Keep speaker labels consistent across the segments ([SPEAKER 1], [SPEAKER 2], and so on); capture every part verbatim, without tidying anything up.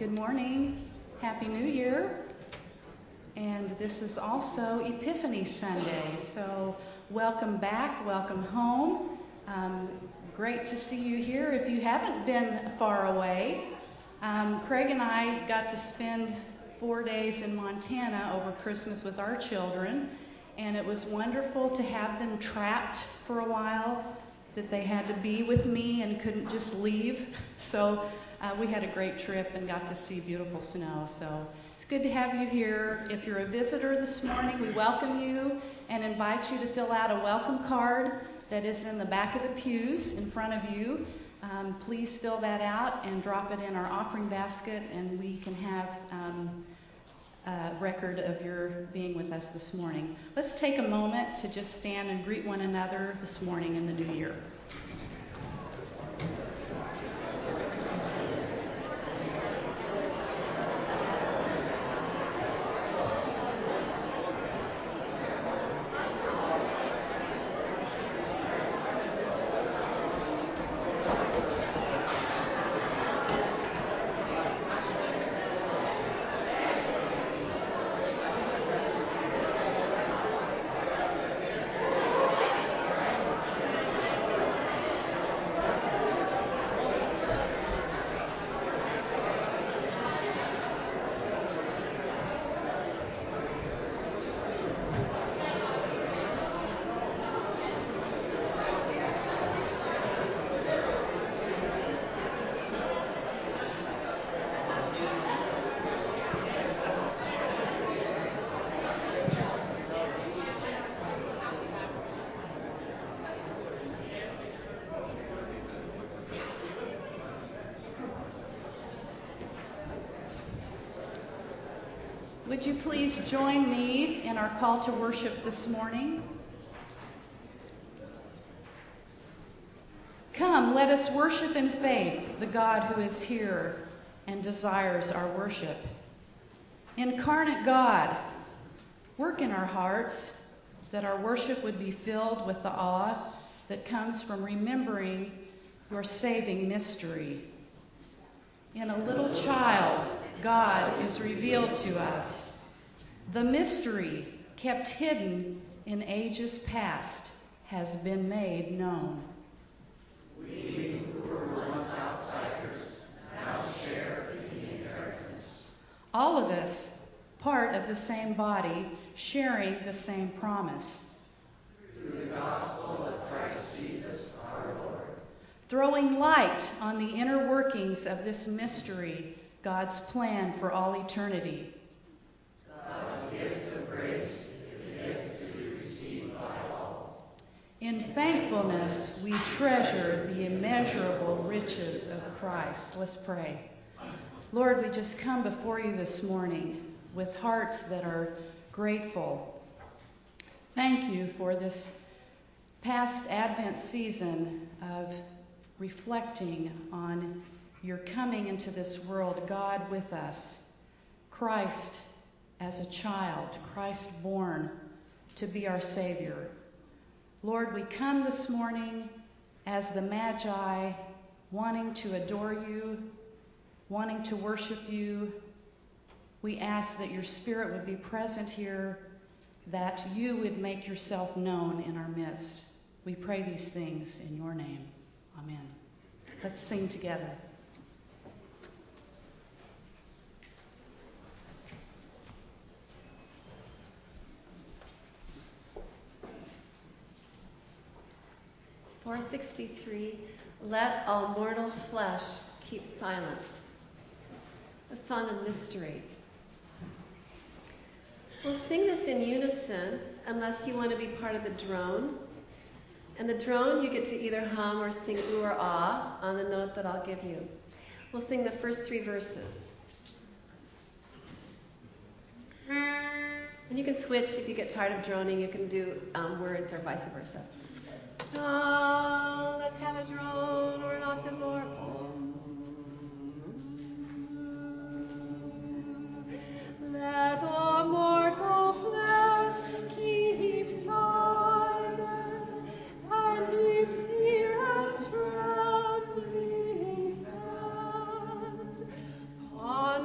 [SPEAKER 1] Good morning. Happy New Year. And this is also Epiphany Sunday. So welcome back, welcome home. Um, great to see you here. If you haven't been far away, um, Craig and I got to spend four days in Montana over Christmas with our children. And it was wonderful to have them trapped for a while, that they had to be with me and couldn't just leave. So uh, we had a great trip and got to see beautiful snow. So it's good to have you here. If you're a visitor this morning, we welcome you and invite you to fill out a welcome card that is in the back of the pews in front of you. Um, please fill that out and drop it in our offering basket, and we can have um, a record of your being with us this morning. Let's take a moment to just stand and greet one another this morning in the new year. Would you please join me in our call to worship this morning? Come, let us worship in faith the God who is here and desires our worship. Incarnate God, work in our hearts that our worship would be filled with the awe that comes from remembering your saving mystery. In a little child, God is revealed to us. The mystery kept hidden in ages past has been made known.
[SPEAKER 2] We who were once outsiders now share in the inheritance.
[SPEAKER 1] All of us, part of the same body, sharing the same promise.
[SPEAKER 2] Through the gospel of Christ Jesus our Lord.
[SPEAKER 1] Throwing light on the inner workings of this mystery, God's plan for all eternity.
[SPEAKER 2] God's gift of grace is a gift to be received by all.
[SPEAKER 1] In thankfulness, we treasure the immeasurable riches of Christ. Let's pray. Lord, we just come before you this morning with hearts that are grateful. Thank you for this past Advent season of reflecting on your coming into this world, God with us, Christ as a child, Christ born to be our Savior. Lord, we come this morning as the Magi, wanting to adore you, wanting to worship you. We ask that your Spirit would be present here, that you would make yourself known in our midst. We pray these things in your name. Amen. Let's sing together.
[SPEAKER 3] four sixty-three, let all mortal flesh keep silence. A song of mystery. We'll sing this in unison unless you want to be part of the drone. And the drone, you get to either hum or sing ooh or ah on the note that I'll give you. We'll sing the first three verses. And you can switch if you get tired of droning. You can do um, words or vice versa. Oh, let's have a drone or an octave more. Let all mortal flesh keep silence, and with fear and trembling stand. On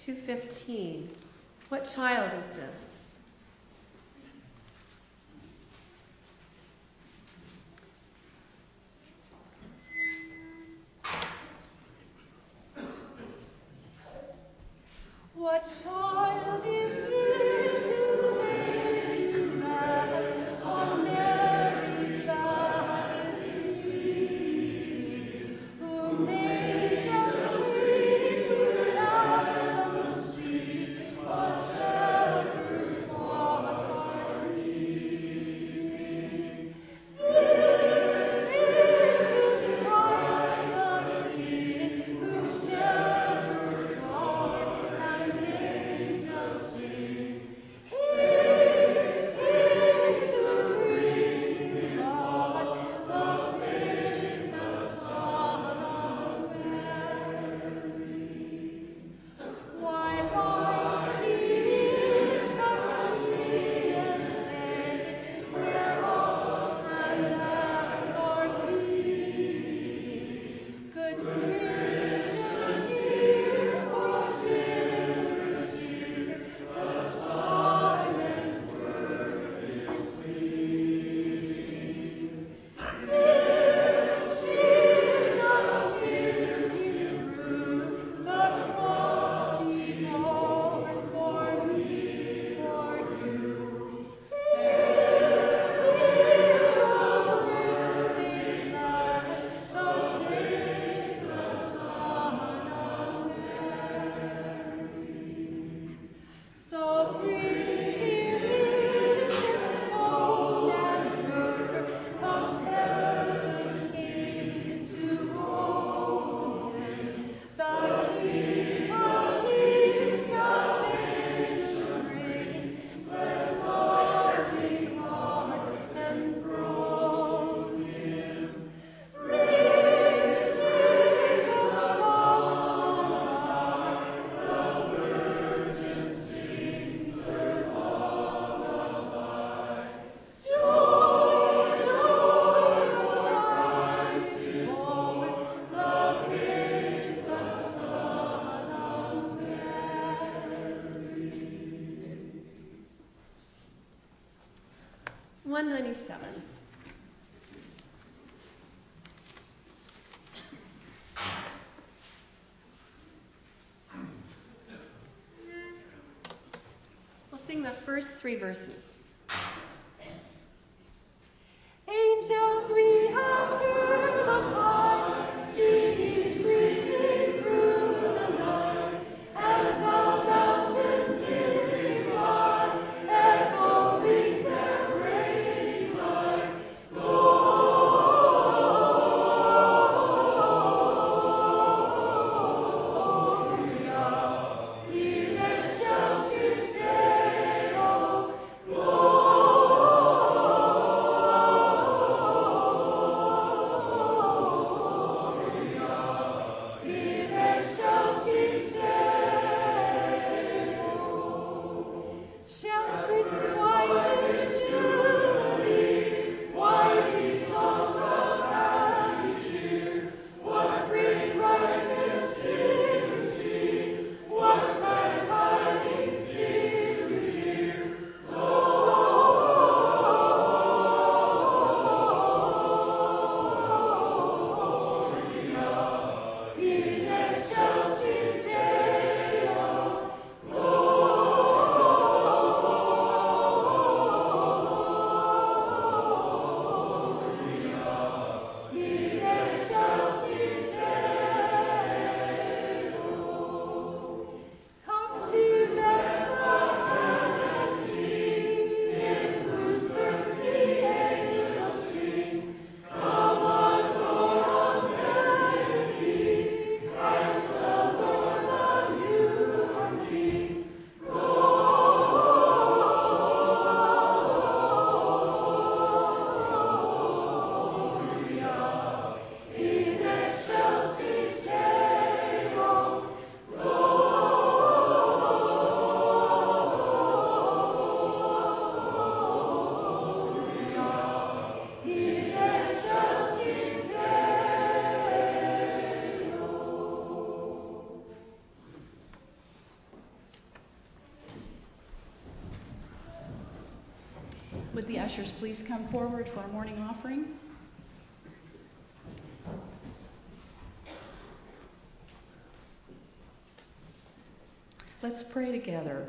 [SPEAKER 3] two fifteen. What child is this?
[SPEAKER 4] What child is this who laid to rest on Mary's lap is sleeping, whom angels greet with anthems sweet, while shepherds watch are hearing? This is Christ the King, whom shepherds guard and angels sing. Haste, haste to bring God, the babe, the Son of Mary. Why light beneath the treeless shade, where oaks and elms are meeting, could Christian hear or sinner hear the silent word is pleading? This shall pierce you through the cross be borne for me, for you. Here, here the Word made flesh, the babe, the Son of Mary. So bring here incense, gold, and myrrh, come present King to own Him. The King of kings salvation brings, let loving hearts enthrone Him. Praise, praise the Son on high, the Virgin sings her lullaby. Joy, joy, Christ is born, the babe, the Son of Mary.
[SPEAKER 3] one ninety-seven. We'll sing the first three verses.
[SPEAKER 4] Angels we have heard on high, singing sweetly through the night, and the mountains in reply, echoing their praise delight. Gloria, the angels to say, oh, gloria.
[SPEAKER 1] Would the ushers please come forward for our morning offering? Let's pray together.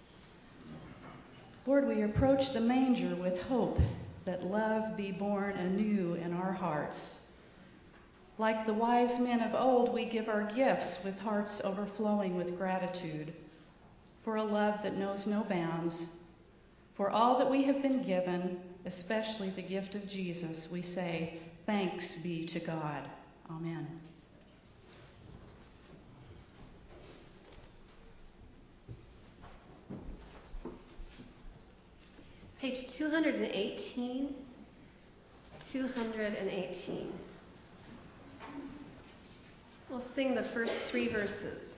[SPEAKER 1] Lord, we approach the manger with hope that love be born anew in our hearts. Like the wise men of old, we give our gifts with hearts overflowing with gratitude for a love that knows no bounds. For all that we have been given, especially the gift of Jesus, we say, thanks be to God. Amen.
[SPEAKER 3] Page two hundred eighteen, two hundred eighteen. We'll sing the first three verses.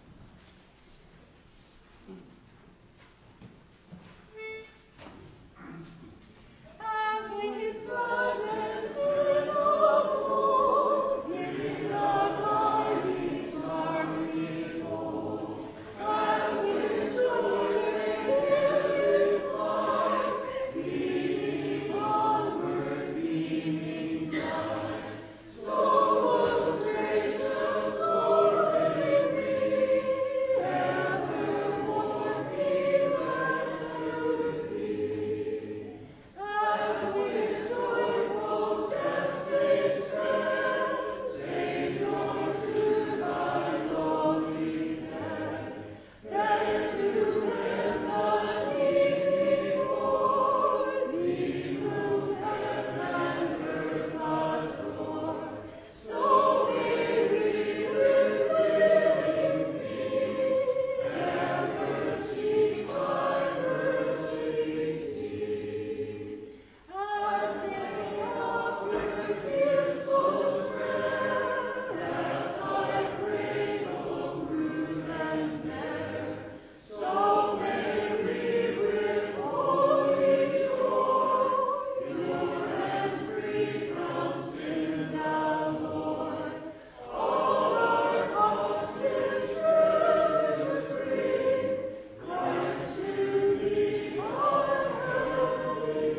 [SPEAKER 4] As with gladness when of old did the mighty star behold, as with joy they his life, leading onward, beaming bright, so was gracious Lord, may we evermore be led to Thee. As with joyful steps they sped, Savior, to Thy lowly bed, there to Him the need before Thee moved heaven and earth adore. So may we with willing feet ever seek Thy mercy seat. As they offered His most rare, let Thy cradle brood and bear. So may we with holy joy, pure and free from sin's alloy, all our costliest treasures bring, Christ to Thee, our heavenly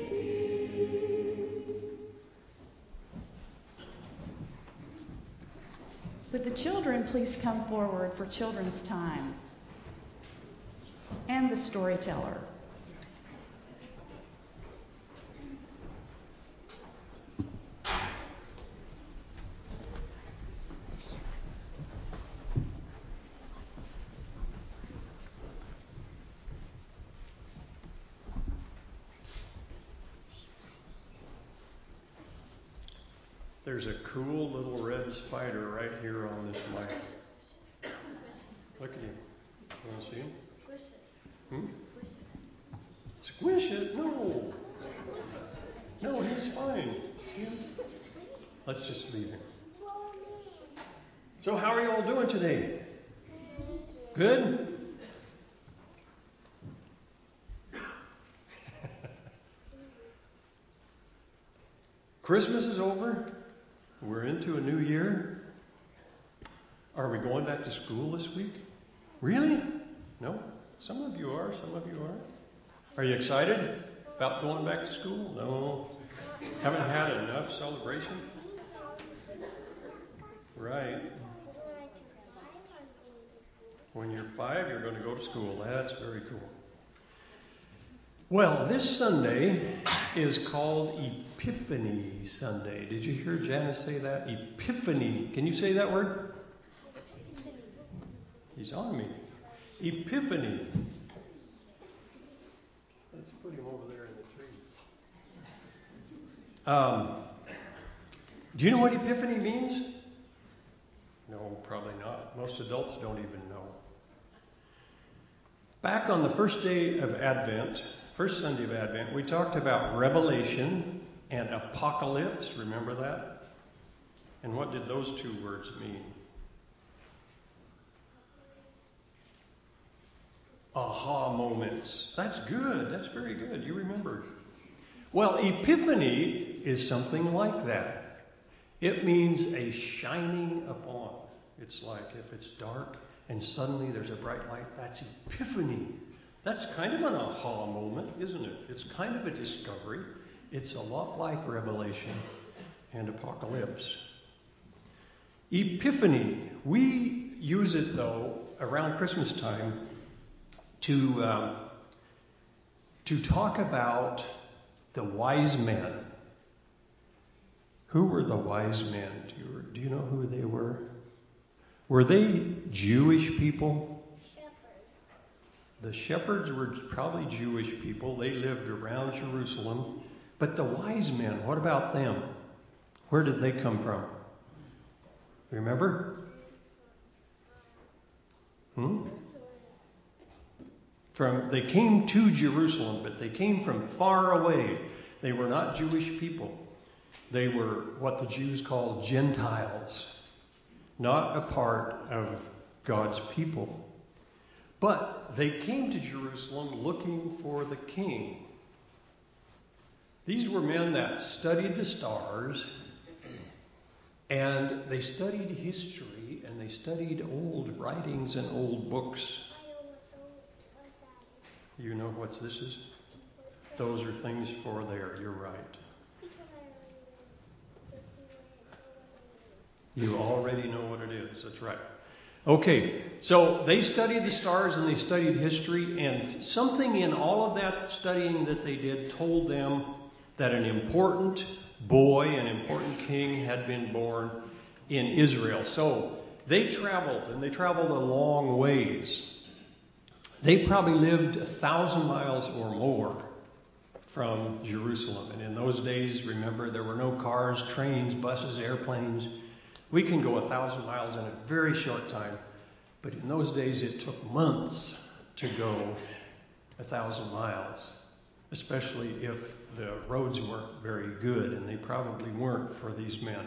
[SPEAKER 4] King.
[SPEAKER 1] Would the children please come forward for children's time? And the storyteller.
[SPEAKER 5] There's a cool little red spider right here on this mic. Look at him. You want to see him?
[SPEAKER 2] Squish it.
[SPEAKER 5] Hmm?
[SPEAKER 2] Squish it.
[SPEAKER 5] Squish it? No. No, he's fine. See him? Let's just leave him. So how are you all doing today? Good? Christmas is over. We're into a new year. Are we going back to school this week? Really? No? Some of you are, some of you aren't. Are you excited about going back to school? No? Haven't had enough celebration? Right. When you're five, you're going to go to school. That's very cool. Well, this Sunday is called Epiphany Sunday. Did you hear Janice say that? Epiphany. Can you say that word? He's on me. Epiphany. Let's put him over there in the tree. Um, do you know what Epiphany means? No, probably not. Most adults don't even know. Back on the first day of Advent, first Sunday of Advent, we talked about Revelation and Apocalypse. Remember that? And what did those two words mean? Aha moments. That's good. That's very good. You remembered. Well, Epiphany is something like that. It means a shining upon. It's like if it's dark and suddenly there's a bright light, that's Epiphany. That's kind of an aha moment, isn't it? It's kind of a discovery. It's a lot like Revelation and Apocalypse. Epiphany. We use it, though, around Christmas time to, um, to talk about the wise men. Who were the wise men? Do you, do you know who they were? Were they Jewish people? The shepherds were probably Jewish people. They lived around Jerusalem. But the wise men, what about them? Where did they come from? Remember? Hmm? From, they came to Jerusalem, but they came from far away. They were not Jewish people. They were what the Jews called Gentiles, not a part of God's people. But they came to Jerusalem looking for the king. These were men that studied the stars, and they studied history, and they studied old writings and old books. You know what this is? Those are things for there, you're right. You already know what it is, that's right. Okay, so they studied the stars and they studied history, and something in all of that studying that they did told them that an important boy, an important king had been born in Israel. So they traveled, and they traveled a long ways. They probably lived a thousand miles or more from Jerusalem. And in those days, remember, there were no cars, trains, buses, airplanes. We can go a thousand miles in a very short time, but in those days it took months to go a thousand miles, especially if the roads weren't very good, and they probably weren't for these men.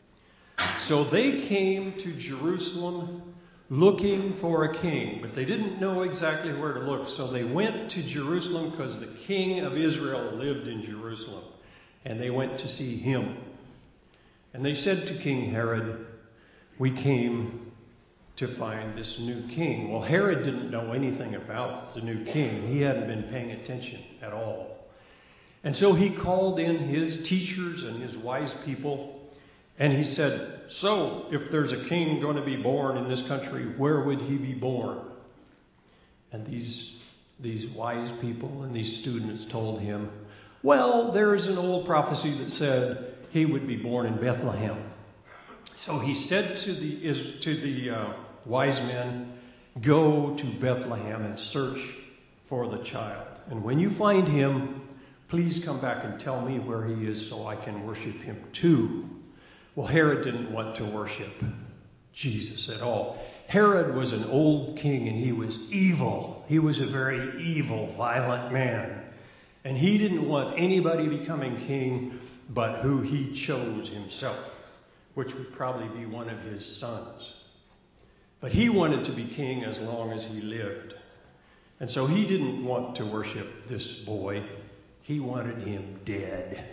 [SPEAKER 5] So they came to Jerusalem looking for a king, but they didn't know exactly where to look, so they went to Jerusalem because the king of Israel lived in Jerusalem, and they went to see him. And they said to King Herod, "We came to find this new king." Well, Herod didn't know anything about the new king. He hadn't been paying attention at all. And so he called in his teachers and his wise people, and he said, "So, if there's a king going to be born in this country, where would he be born?" And these, these wise people and these students told him, "Well, there's an old prophecy that said he would be born in Bethlehem." So he said to the is to the uh, wise men, "Go to Bethlehem and search for the child. And when you find him, please come back and tell me where he is so I can worship him too." Well, Herod didn't want to worship Jesus at all. Herod was an old king, and he was evil. He was a very evil, violent man. And he didn't want anybody becoming king but who he chose himself, which would probably be one of his sons. But he wanted to be king as long as he lived. And so he didn't want to worship this boy. He wanted him dead.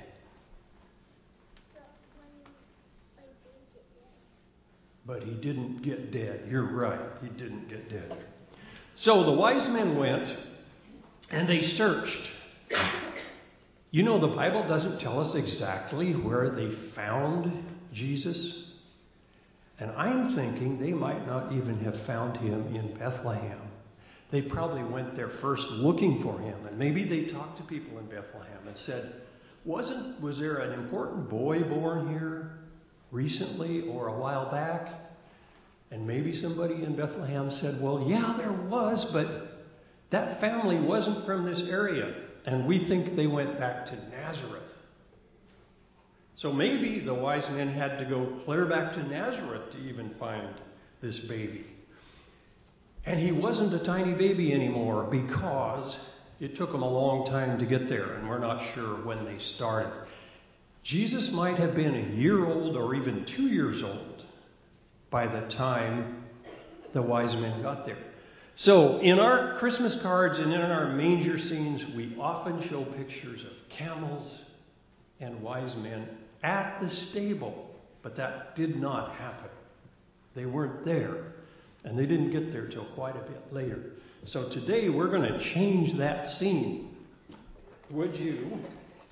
[SPEAKER 5] But he didn't get dead. You're right, he didn't get dead. So the wise men went, and they searched. You know, the Bible doesn't tell us exactly where they found Jesus. And I'm thinking they might not even have found him in Bethlehem. They probably went there first looking for him. And maybe they talked to people in Bethlehem and said, Wasn't, was there an important boy born here recently or a while back? And maybe somebody in Bethlehem said, well, yeah, there was, but that family wasn't from this area. And we think they went back to Nazareth. So maybe the wise men had to go clear back to Nazareth to even find this baby. And he wasn't a tiny baby anymore because it took them a long time to get there, and we're not sure when they started. Jesus might have been a year old or even two years old by the time the wise men got there. So in our Christmas cards and in our manger scenes, we often show pictures of camels and wise men at the stable, but that did not happen. They weren't there. And they didn't get there till quite a bit later. So today we're going to change that scene. Would you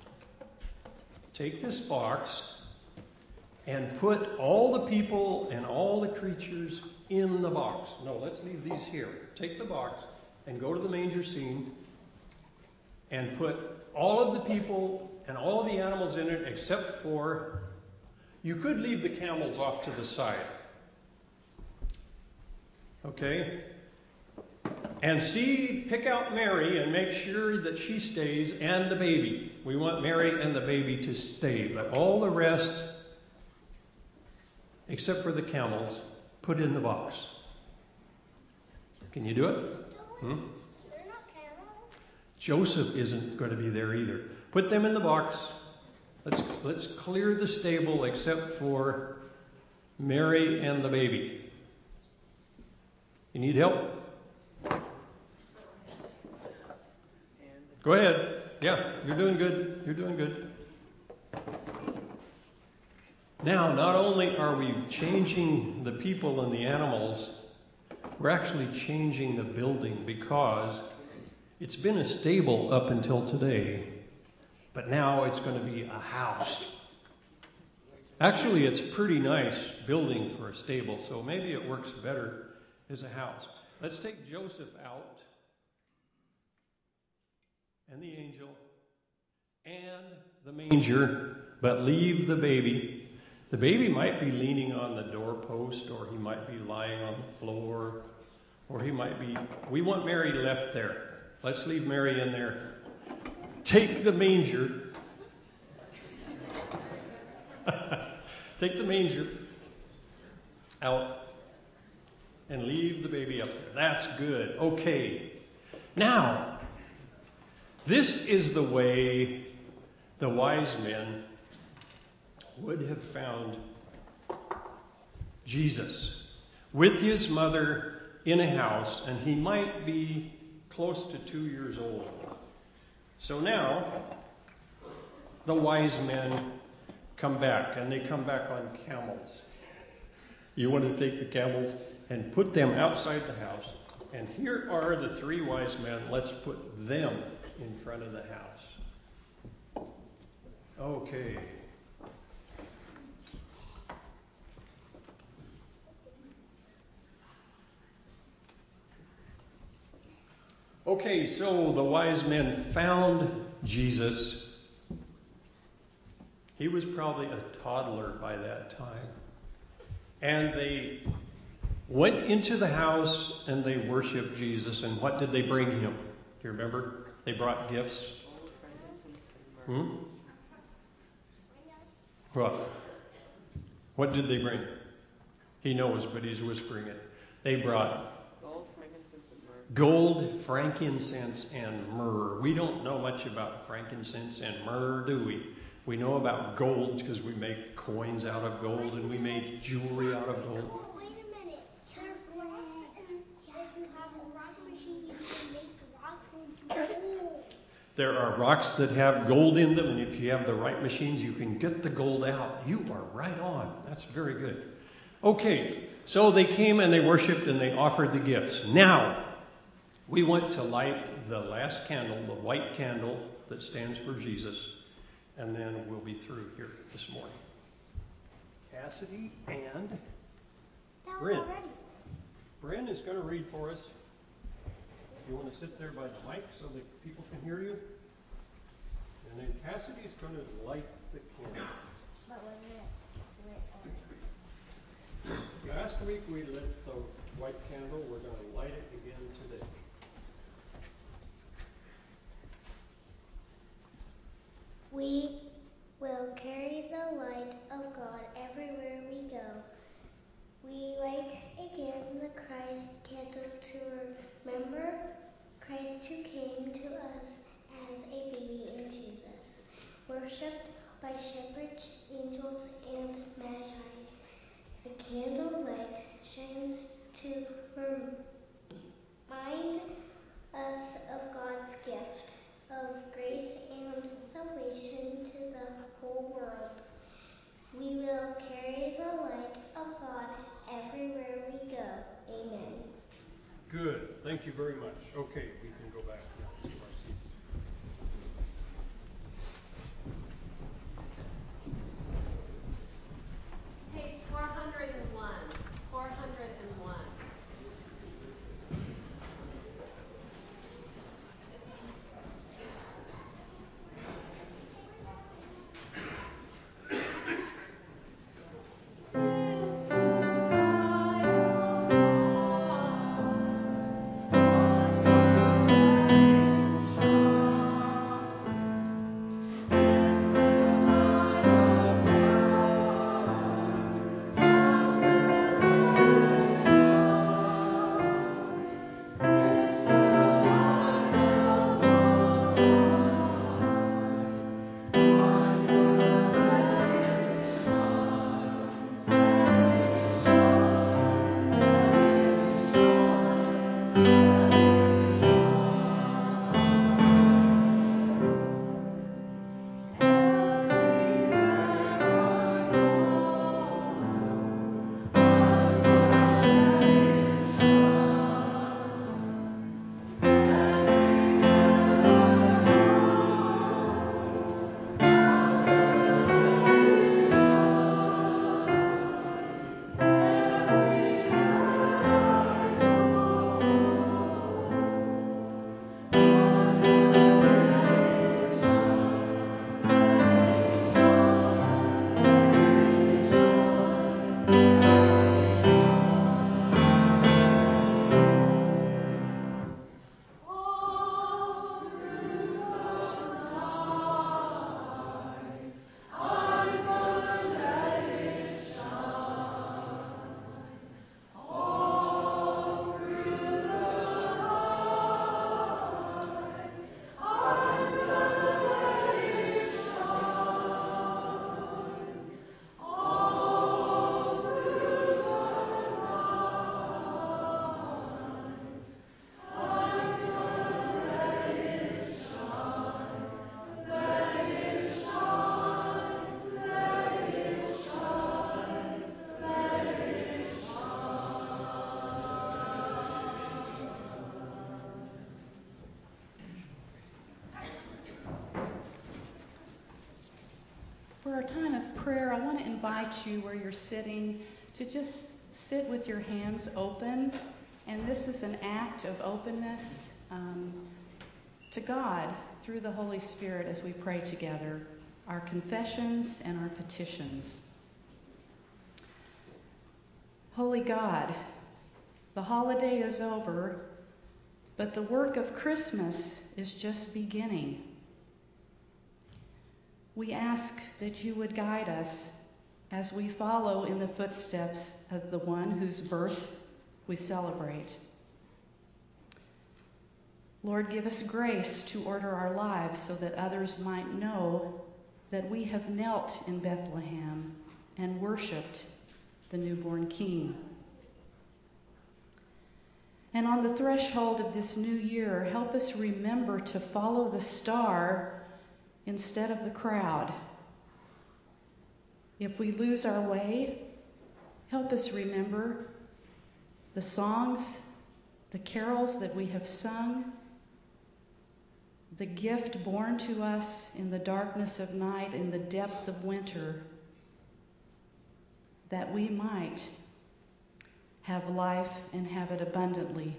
[SPEAKER 5] take this box and put all the people and all the creatures in the box? No, let's leave these here. Take the box and go to the manger scene and put all of the people and all of the animals in it except for, you could leave the camels off to the side. Okay? And see, pick out Mary and make sure that she stays, and the baby. We want Mary and the baby to stay. But all the rest, except for the camels, put in the box. Can you do it? Hmm? Joseph isn't going to be there either. Put them in the box. Let's, let's clear the stable except for Mary and the baby. You need help? Go ahead. Yeah, you're doing good. You're doing good. Now, not only are we changing the people and the animals, we're actually changing the building, because it's been a stable up until today, but now it's going to be a house. Actually, it's a pretty nice building for a stable, so maybe it works better as a house. Let's take Joseph out, and the angel, and the manger, but leave the baby. The baby might be leaning on the doorpost, or he might be lying on the floor, or he might be... We want Mary left there. Let's leave Mary in there. Take the manger. Take the manger out and leave the baby up there. That's good. Okay. Now, this is the way the wise men would have found Jesus, with his mother in a house, and he might be close to two years old. So now, the wise men come back, and they come back on camels. You want to take the camels and put them outside the house, and here are the three wise men. Let's put them in front of the house. Okay. Okay, so the wise men found Jesus. He was probably a toddler by that time. And they went into the house and they worshiped Jesus. And what did they bring him? Do you remember? They brought gifts. Hmm? What? What did they bring? He knows, but he's whispering it. They brought
[SPEAKER 2] Gold, frankincense, and myrrh.
[SPEAKER 5] Gold, frankincense, and myrrh. We don't know much about frankincense and myrrh, do we? We know about gold because we make coins out of gold, and we make jewelry out of gold.
[SPEAKER 6] Oh, wait a minute. There are rocks, and if you have a rock machine, you can make rocks into gold.
[SPEAKER 5] There are rocks that have gold in them, and if you have the right machines, you can get the gold out. You are right on. That's very good. Okay, so they came and they worshipped and they offered the gifts. Now, we want to light the last candle, the white candle that stands for Jesus, and then we'll be through here this morning. Cassidy and Bryn. Bryn is going to read for us. You want to sit there by the mic so that people can hear you? And then Cassidy is going to light the candle.
[SPEAKER 6] But when it lit on.
[SPEAKER 5] Last week we lit the white candle. We're going to light it again today.
[SPEAKER 6] We will carry the light of God everywhere we go. We light again the Christ candle to remember Christ who came to us as a baby in Jesus, worshipped by shepherds, angels, and magi. The candle light shines to remind us of God's gift of grace and salvation to the whole world. We will carry the light of God everywhere we go. Amen.
[SPEAKER 5] Thank you very much. Okay, we can go back now to our seats.
[SPEAKER 3] Page four hundred one. four hundred one.
[SPEAKER 1] For our time of prayer, I want to invite you where you're sitting to just sit with your hands open. And this is an act of openness um, to God through the Holy Spirit as we pray together, our confessions and our petitions. Holy God, the holiday is over, but the work of Christmas is just beginning. We ask that you would guide us as we follow in the footsteps of the one whose birth we celebrate. Lord, give us grace to order our lives so that others might know that we have knelt in Bethlehem and worshiped the newborn King. And on the threshold of this new year, help us remember to follow the star instead of the crowd. If we lose our way, help us remember the songs, the carols that we have sung, the gift born to us in the darkness of night, in the depth of winter, that we might have life and have it abundantly.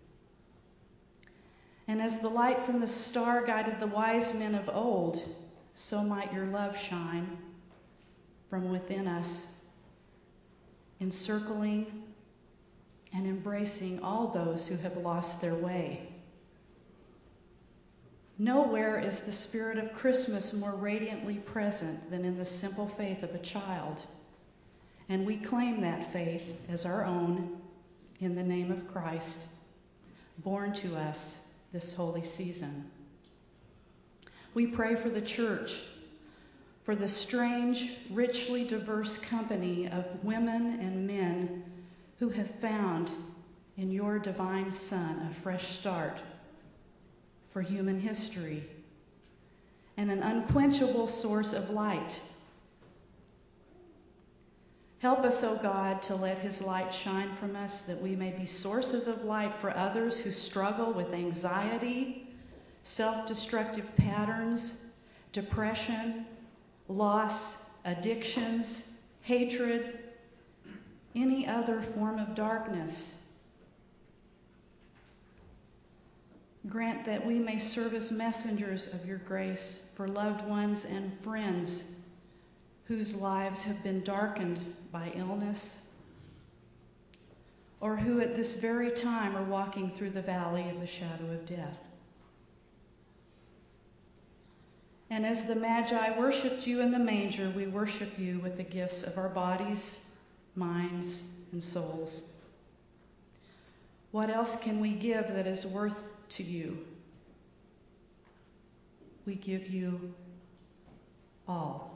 [SPEAKER 1] And as the light from the star guided the wise men of old, so might your love shine from within us, encircling and embracing all those who have lost their way. Nowhere is the spirit of Christmas more radiantly present than in the simple faith of a child. And we claim that faith as our own in the name of Christ, born to us this holy season. We pray for the church, for the strange, richly diverse company of women and men who have found in your divine Son a fresh start for human history and an unquenchable source of light. Help us, O God, to let his light shine from us, that we may be sources of light for others who struggle with anxiety, self-destructive patterns, depression, loss, addictions, hatred, any other form of darkness. Grant that we may serve as messengers of your grace for loved ones and friends whose lives have been darkened by illness, or who at this very time are walking through the valley of the shadow of death. And as the Magi worshiped you in the manger, we worship you with the gifts of our bodies, minds, and souls. What else can we give that is worth to you? We give you all.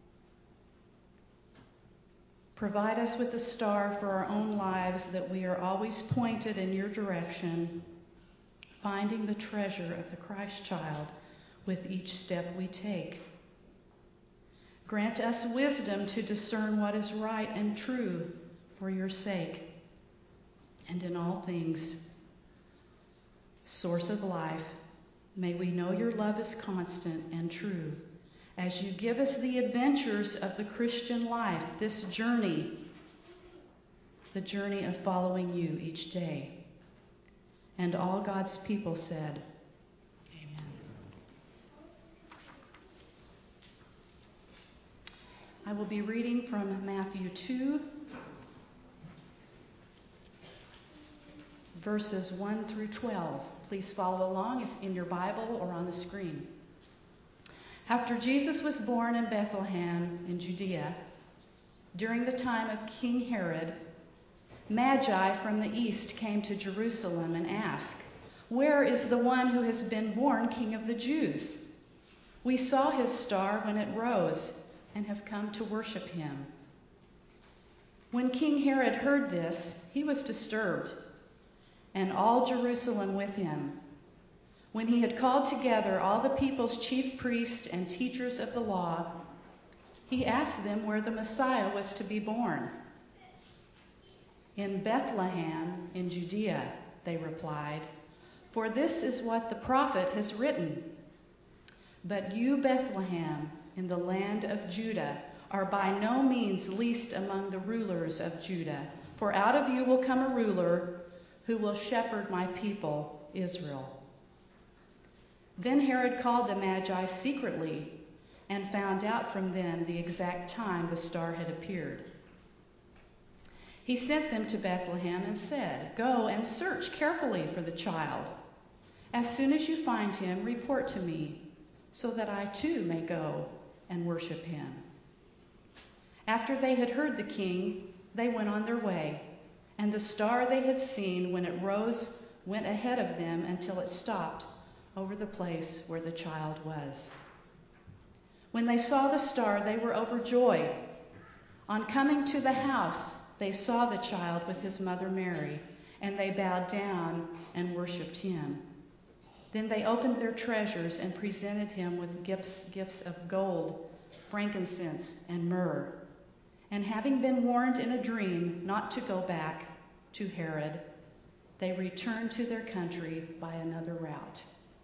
[SPEAKER 1] Provide us with a star for our own lives, that we are always pointed in your direction, finding the treasure of the Christ child with each step we take. Grant us wisdom to discern what is right and true for your sake. And in all things, source of life, may we know your love is constant and true, as you give us the adventures of the Christian life, this journey, the journey of following you each day. And all God's people said, amen. I will be reading from Matthew two, verses one through twelve. Please follow along in your Bible or on the screen. After Jesus was born in Bethlehem in Judea, during the time of King Herod, Magi from the east came to Jerusalem and asked, "Where is the one who has been born King of the Jews? We saw his star when it rose and have come to worship him." When King Herod heard this, he was disturbed, and all Jerusalem with him. When he had called together all the people's chief priests and teachers of the law, he asked them where the Messiah was to be born. "In Bethlehem in Judea," they replied, "for this is what the prophet has written. But you, Bethlehem, in the land of Judah, are by no means least among the rulers of Judah, for out of you will come a ruler who will shepherd my people, Israel." Then Herod called the Magi secretly and found out from them the exact time the star had appeared. He sent them to Bethlehem and said, "Go and search carefully for the child. As soon as you find him, report to me, so that I too may go and worship him." After they had heard the king, they went on their way, and the star they had seen when it rose went ahead of them until it stopped over the place where the child was. When they saw the star, they were overjoyed. On coming to the house, they saw the child with his mother Mary, and they bowed down and worshipped him. Then they opened their treasures and presented him with gifts, gifts of gold, frankincense, and myrrh. And having been warned in a dream not to go back to Herod, they returned to their country by another route.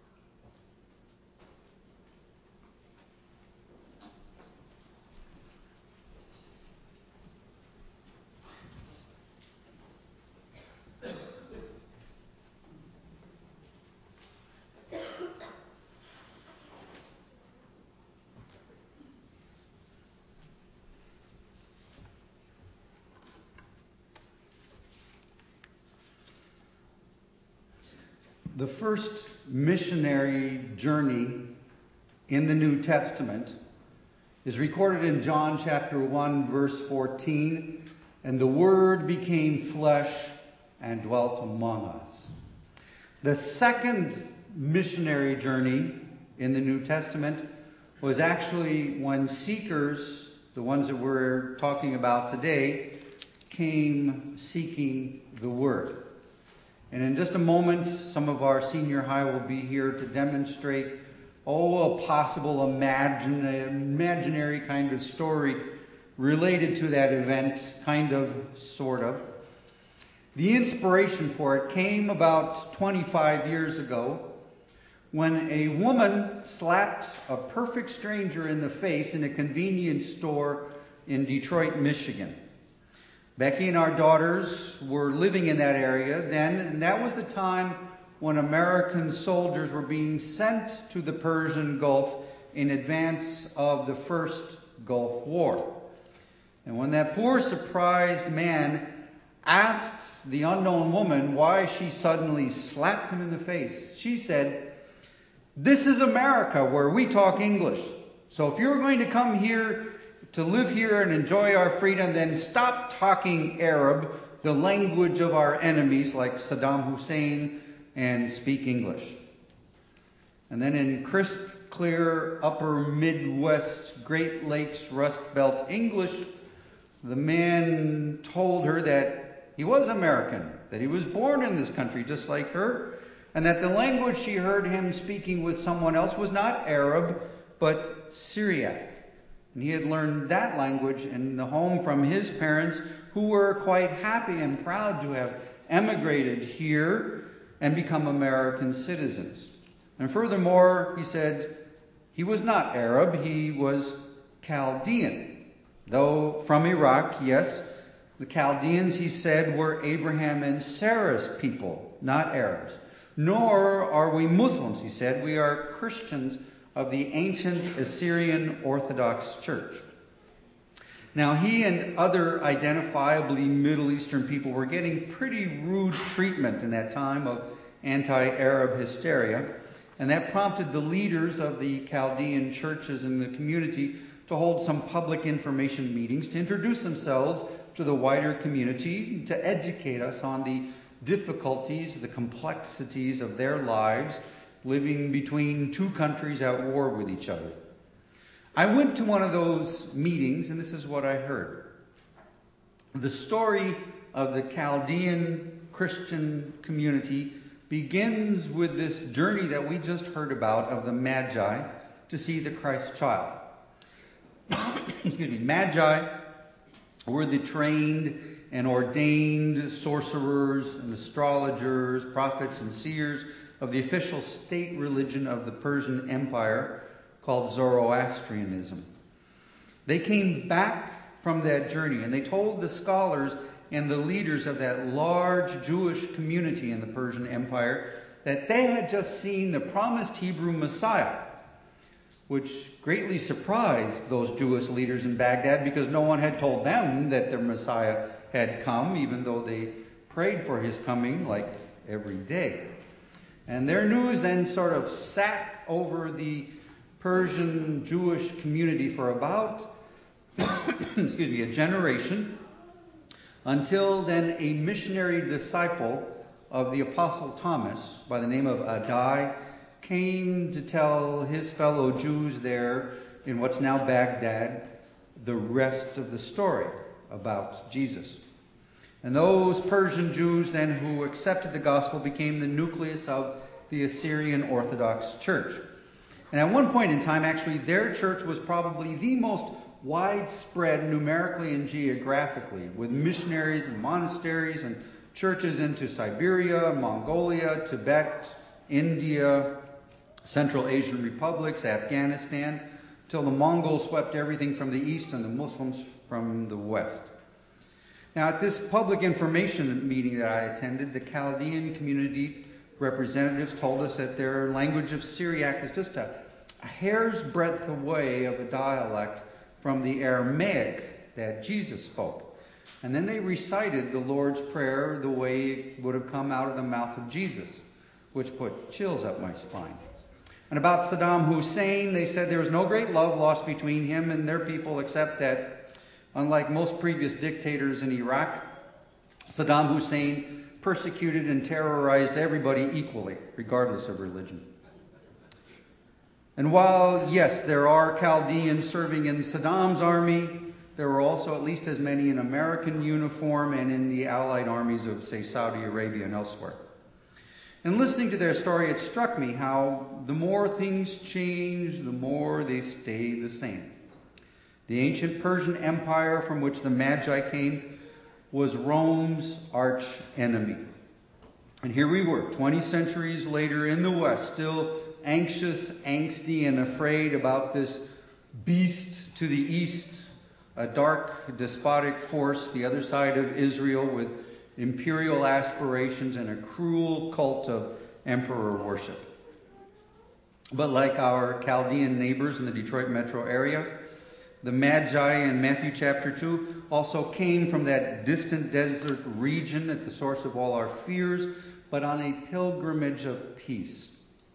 [SPEAKER 2] The first missionary journey in the New Testament is recorded in John chapter one, verse fourteen, "And the Word became flesh and dwelt among us." The second missionary journey in the New Testament was actually when seekers, the ones that we're talking about today, came seeking the Word. And in just a moment, some of our senior high will be here to demonstrate, oh, a possible imagine, imaginary kind of story related to that event, kind of, sort of. The inspiration for it came about twenty-five years ago when a woman slapped a perfect stranger in the face in a convenience store in Detroit, Michigan. Becky and our daughters were living in that area then, and that was the time when American soldiers were being sent to the Persian Gulf in advance of the first Gulf War. And when that poor surprised man asked the unknown woman why she suddenly slapped him in the face, she said, "This is America where we talk English. So if you're going to come here to live here and enjoy our freedom, then stop talking Arab, the language of our enemies like Saddam Hussein, and speak English." And then in crisp, clear, upper Midwest, Great Lakes, Rust Belt English, the man told her that he was American, that he was born in this country just like her, and that the language she heard him speaking with someone else was not Arab, but Syriac. And he had learned that language in the home from his parents, who were quite happy and proud to have emigrated here and become American citizens. And furthermore, he said he was not Arab, he was Chaldean. Though from Iraq, yes, the Chaldeans, he said, were Abraham and Sarah's people, not Arabs. Nor are we Muslims, he said. We are Christians of the ancient Assyrian Orthodox Church. Now, he and other identifiably Middle Eastern people were getting pretty rude treatment in that time of anti-Arab hysteria, and that prompted the leaders of the Chaldean churches in the community to hold some public information meetings to introduce themselves to the wider community, to educate us on the difficulties, the complexities of their lives, living between two countries at war with each other. I went to one of those meetings, and this is what I heard. The story of the Chaldean Christian community begins with this journey that we just heard about of the Magi to see the Christ child. Excuse me. Magi were the trained and ordained sorcerers and astrologers, prophets and seers of the official state religion of the Persian Empire called Zoroastrianism. They came back from that journey and they told the scholars and the leaders of that large Jewish community in the Persian Empire that they had just seen the promised Hebrew Messiah, which greatly surprised those Jewish leaders in Baghdad because no one had told them that their Messiah had come, even though they prayed for his coming like every day. And their news then sort of sat over the Persian Jewish community for about, excuse me, a generation, until then a missionary disciple of the Apostle Thomas by the name of Addai came to tell his fellow Jews there in what's now Baghdad the rest of the story about Jesus. And those Persian Jews then who accepted the gospel became the nucleus of the Assyrian Orthodox Church. And at one point in time, actually, their church was probably the most widespread numerically and geographically, with missionaries and monasteries and churches into Siberia, Mongolia, Tibet, India, Central Asian republics, Afghanistan, till the Mongols swept everything from the east and the Muslims from the west. Now, at this public information meeting that I attended, the Chaldean community representatives told us that their language of Syriac is just a, a hair's breadth away of a dialect from the Aramaic that Jesus spoke. And then they recited the Lord's Prayer the way it would have come out of the mouth of Jesus, which put chills up my spine. And about Saddam Hussein, they said there was no great love lost between him and their people, except that, unlike most previous dictators in Iraq, Saddam Hussein persecuted and terrorized everybody equally, regardless of religion. And while, yes, there are Chaldeans serving in Saddam's army, there were also at least as many in American uniform and in the allied armies of, say, Saudi Arabia and elsewhere. And listening to their story, it struck me how the more things change, the more they stay the same. The ancient Persian Empire from which the Magi came was Rome's arch enemy. And here we were, twenty centuries later in the West, still anxious, angsty, and afraid about this beast to the east, a dark, despotic force, the other side of Israel, with imperial aspirations and a cruel cult of emperor worship. But like our Chaldean neighbors in the Detroit metro area, the Magi in Matthew chapter two also came from that distant desert region at the source of all our fears, but on a pilgrimage of peace.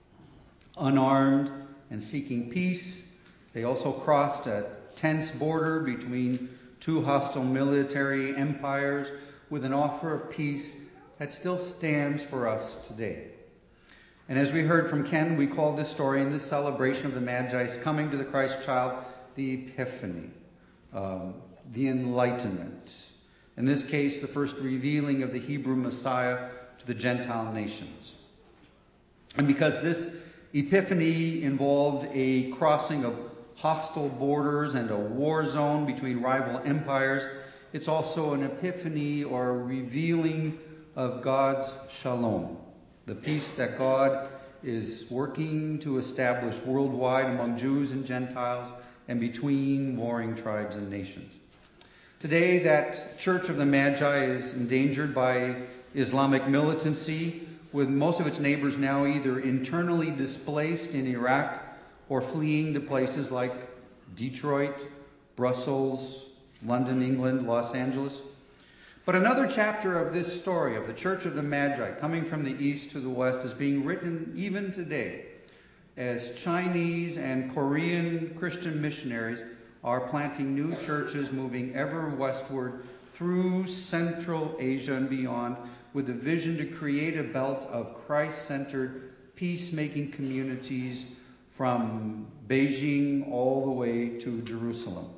[SPEAKER 2] Unarmed and seeking peace, they also crossed a tense border between two hostile military empires with an offer of peace that still stands for us today. And as we heard from Ken, we call this story and this celebration of the Magi's coming to the Christ child the Epiphany, um, the Enlightenment. In this case, the first revealing of the Hebrew Messiah to the Gentile nations. And because this Epiphany involved a crossing of hostile borders and a war zone between rival empires, it's also an epiphany or a revealing of God's shalom, the peace that God is working to establish worldwide among Jews and Gentiles and between warring tribes and nations. Today, that Church of the Magi is endangered by Islamic militancy, with most of its neighbors now either internally displaced in Iraq or fleeing to places like Detroit, Brussels, London, England, Los Angeles. But another chapter of this story of the Church of the Magi coming from the east to the west is being written even today as Chinese and Korean Christian missionaries are planting new churches moving ever westward through Central Asia and beyond, with a vision to create a belt of Christ-centered, peacemaking communities from Beijing all the way to Jerusalem.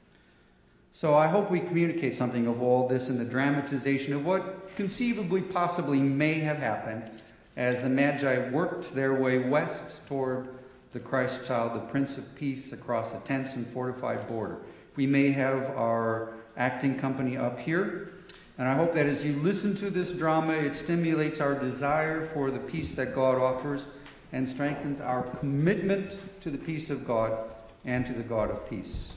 [SPEAKER 2] So I hope we communicate something of all this in the dramatization of what conceivably, possibly may have happened as the Magi worked their way west toward the Christ child, the Prince of Peace, across a tense and fortified border. We may have our acting company up here, and I hope that as you listen to this drama, it stimulates our desire for the peace that God offers and strengthens our commitment to the peace of God and to the God of peace.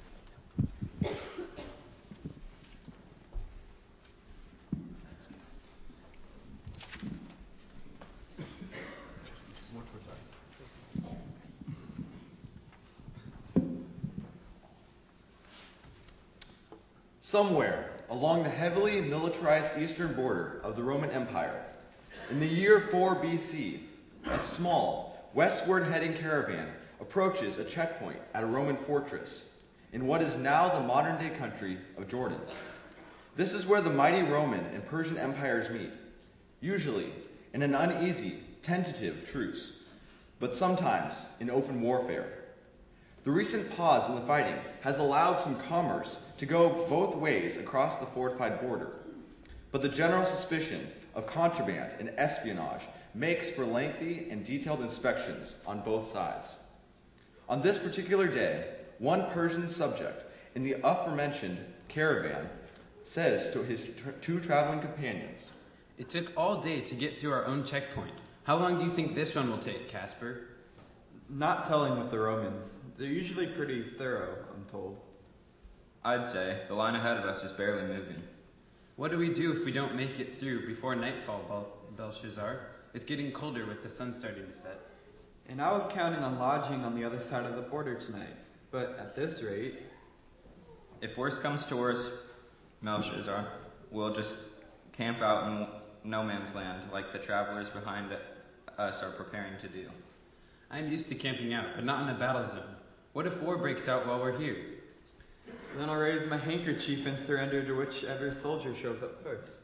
[SPEAKER 7] Somewhere along the heavily militarized eastern border of the Roman Empire, in the year four B C, a small, westward-heading caravan approaches a checkpoint at a Roman fortress in what is now the modern-day country of Jordan. This is where the mighty Roman and Persian empires meet, usually in an uneasy, tentative truce, but sometimes in open warfare. The recent pause in the fighting has allowed some commerce to go both ways across the fortified border, but the general suspicion of contraband and espionage makes for lengthy and detailed inspections on both sides. On this particular day, one Persian subject in the aforementioned caravan says to his tra- two traveling companions,
[SPEAKER 8] "It took all day to get through our own checkpoint. How long do you think this one will take, Casper?"
[SPEAKER 9] Not telling with the Romans. They're usually pretty thorough, I'm told.
[SPEAKER 10] I'd say the line ahead of us is barely moving.
[SPEAKER 8] What do we do if we don't make it through before nightfall, Bel- Belshazzar? It's getting colder with the sun starting to set.
[SPEAKER 9] And I was counting on lodging on the other side of the border tonight. But at this rate...
[SPEAKER 10] If worse comes to worse, Belshazzar, we'll just camp out in no man's land like the travelers behind us are preparing to do.
[SPEAKER 8] I'm used to camping out, but not in a battle zone. What if war breaks out while we're here?
[SPEAKER 9] Then I'll raise my handkerchief and surrender to whichever soldier shows up first.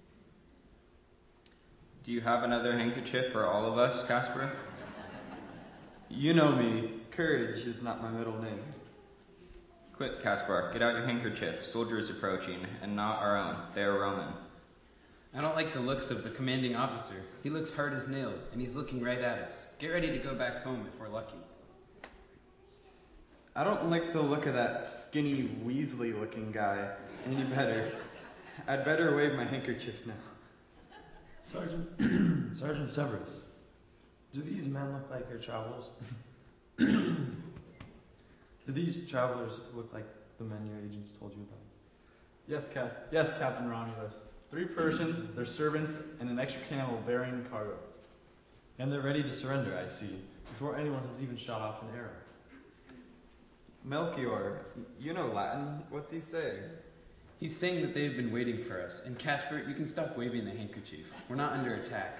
[SPEAKER 10] Do you have another handkerchief for all of us, Casper?
[SPEAKER 9] You know me. Courage is not my middle name.
[SPEAKER 10] Quick, Caspar, get out your handkerchief. Soldiers approaching, and not our own. They are Roman.
[SPEAKER 8] I don't like the looks of the commanding officer. He looks hard as nails, and he's looking right at us. Get ready to go back home if we're lucky.
[SPEAKER 9] I don't like the look of that skinny, Weasley-looking guy any better. I'd better wave my handkerchief now.
[SPEAKER 11] Sergeant, Sergeant Severus, do these men look like your travelers? Do these travelers look like the men your agents told you about?
[SPEAKER 12] Yes, Cap. Yes, Captain Romulus. Three Persians, their servants, and an extra camel bearing cargo.
[SPEAKER 11] And they're ready to surrender, I see, before anyone has even shot off an arrow.
[SPEAKER 9] Melchior, you know Latin. What's he saying?
[SPEAKER 8] He's saying that they've been waiting for us. And Casper, you can stop waving the handkerchief. We're not under attack.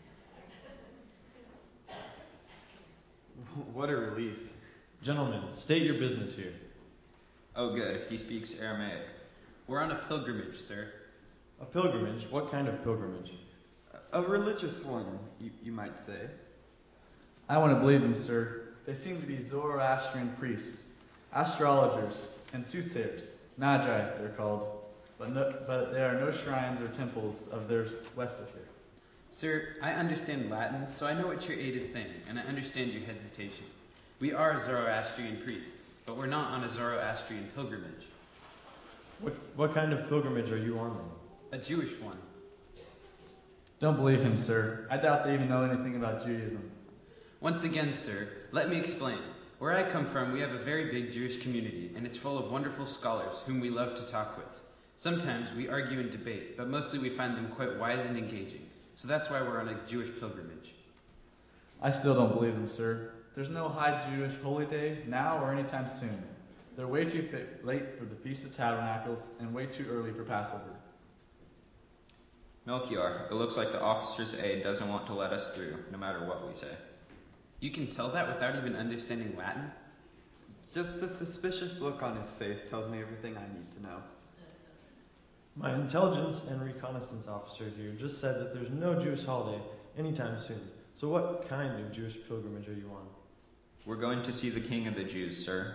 [SPEAKER 9] What a relief.
[SPEAKER 11] Gentlemen, state your business here.
[SPEAKER 10] Oh, good. He speaks Aramaic.
[SPEAKER 8] We're on a pilgrimage, sir.
[SPEAKER 11] A pilgrimage? What kind of pilgrimage?
[SPEAKER 9] A religious one, you, you might say.
[SPEAKER 12] I want to believe them, sir. They seem to be Zoroastrian priests, astrologers, and soothsayers. Magi, they're called. But, no, but there are no shrines or temples of theirs west of here.
[SPEAKER 8] Sir, I understand Latin, so I know what your aide is saying, and I understand your hesitation. We are Zoroastrian priests, but we're not on a Zoroastrian pilgrimage.
[SPEAKER 11] What, what kind of pilgrimage are you on then?
[SPEAKER 8] A Jewish one.
[SPEAKER 12] Don't believe him, sir. I doubt they even know anything about Judaism.
[SPEAKER 8] Once again, sir, let me explain. Where I come from, we have a very big Jewish community, and it's full of wonderful scholars whom we love to talk with. Sometimes we argue and debate, but mostly we find them quite wise and engaging. So that's why we're on a Jewish pilgrimage.
[SPEAKER 12] I still don't believe them, sir. There's no high Jewish holy day now or anytime soon. They're way too fi- late for the Feast of Tabernacles and way too early for Passover.
[SPEAKER 10] Melchior, it looks like the officer's aide doesn't want to let us through, no matter what we say.
[SPEAKER 8] You can tell that without even understanding Latin?
[SPEAKER 9] Just the suspicious look on his face tells me everything I need to know.
[SPEAKER 11] My intelligence and reconnaissance officer here just said that there's no Jewish holiday anytime soon. So what kind of Jewish pilgrimage are you on?
[SPEAKER 10] We're going to see the King of the Jews, sir.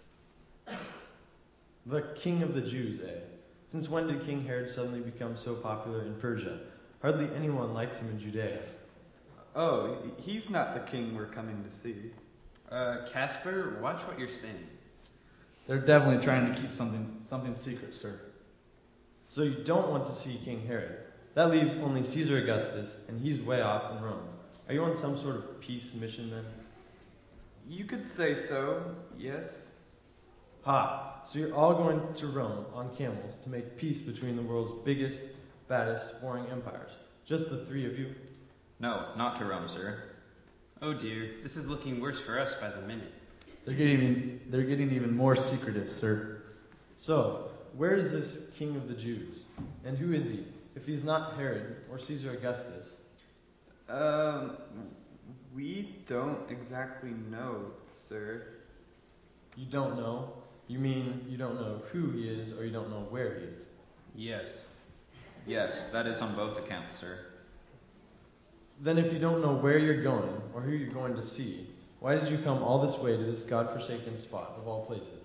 [SPEAKER 11] The King of the Jews, eh? Since when did King Herod suddenly become so popular in Persia? Hardly anyone likes him in Judea.
[SPEAKER 9] Oh, he's not the king we're coming to see.
[SPEAKER 8] Uh, Casper, watch what you're saying.
[SPEAKER 12] They're definitely trying to keep something something secret, sir.
[SPEAKER 11] So you don't want to see King Herod. That leaves only Caesar Augustus, and he's way off in Rome. Are you on some sort of peace mission then?
[SPEAKER 9] You could say so, yes.
[SPEAKER 11] Ha! So you're all going to Rome on camels to make peace between the world's biggest, baddest warring empires. Just the three of you?
[SPEAKER 10] No, not to Rome, sir.
[SPEAKER 8] Oh dear, this is looking worse for us by the minute.
[SPEAKER 12] They're getting they're getting even more secretive, sir.
[SPEAKER 11] So, where is this King of the Jews? And who is he, if he's not Herod or Caesar Augustus?
[SPEAKER 9] Um, we don't exactly know, sir.
[SPEAKER 11] You don't know? You mean you don't know who he is, or you don't know where he is?
[SPEAKER 8] Yes.
[SPEAKER 10] Yes, that is on both accounts, sir.
[SPEAKER 11] Then if you don't know where you're going, or who you're going to see, why did you come all this way to this godforsaken spot of all places?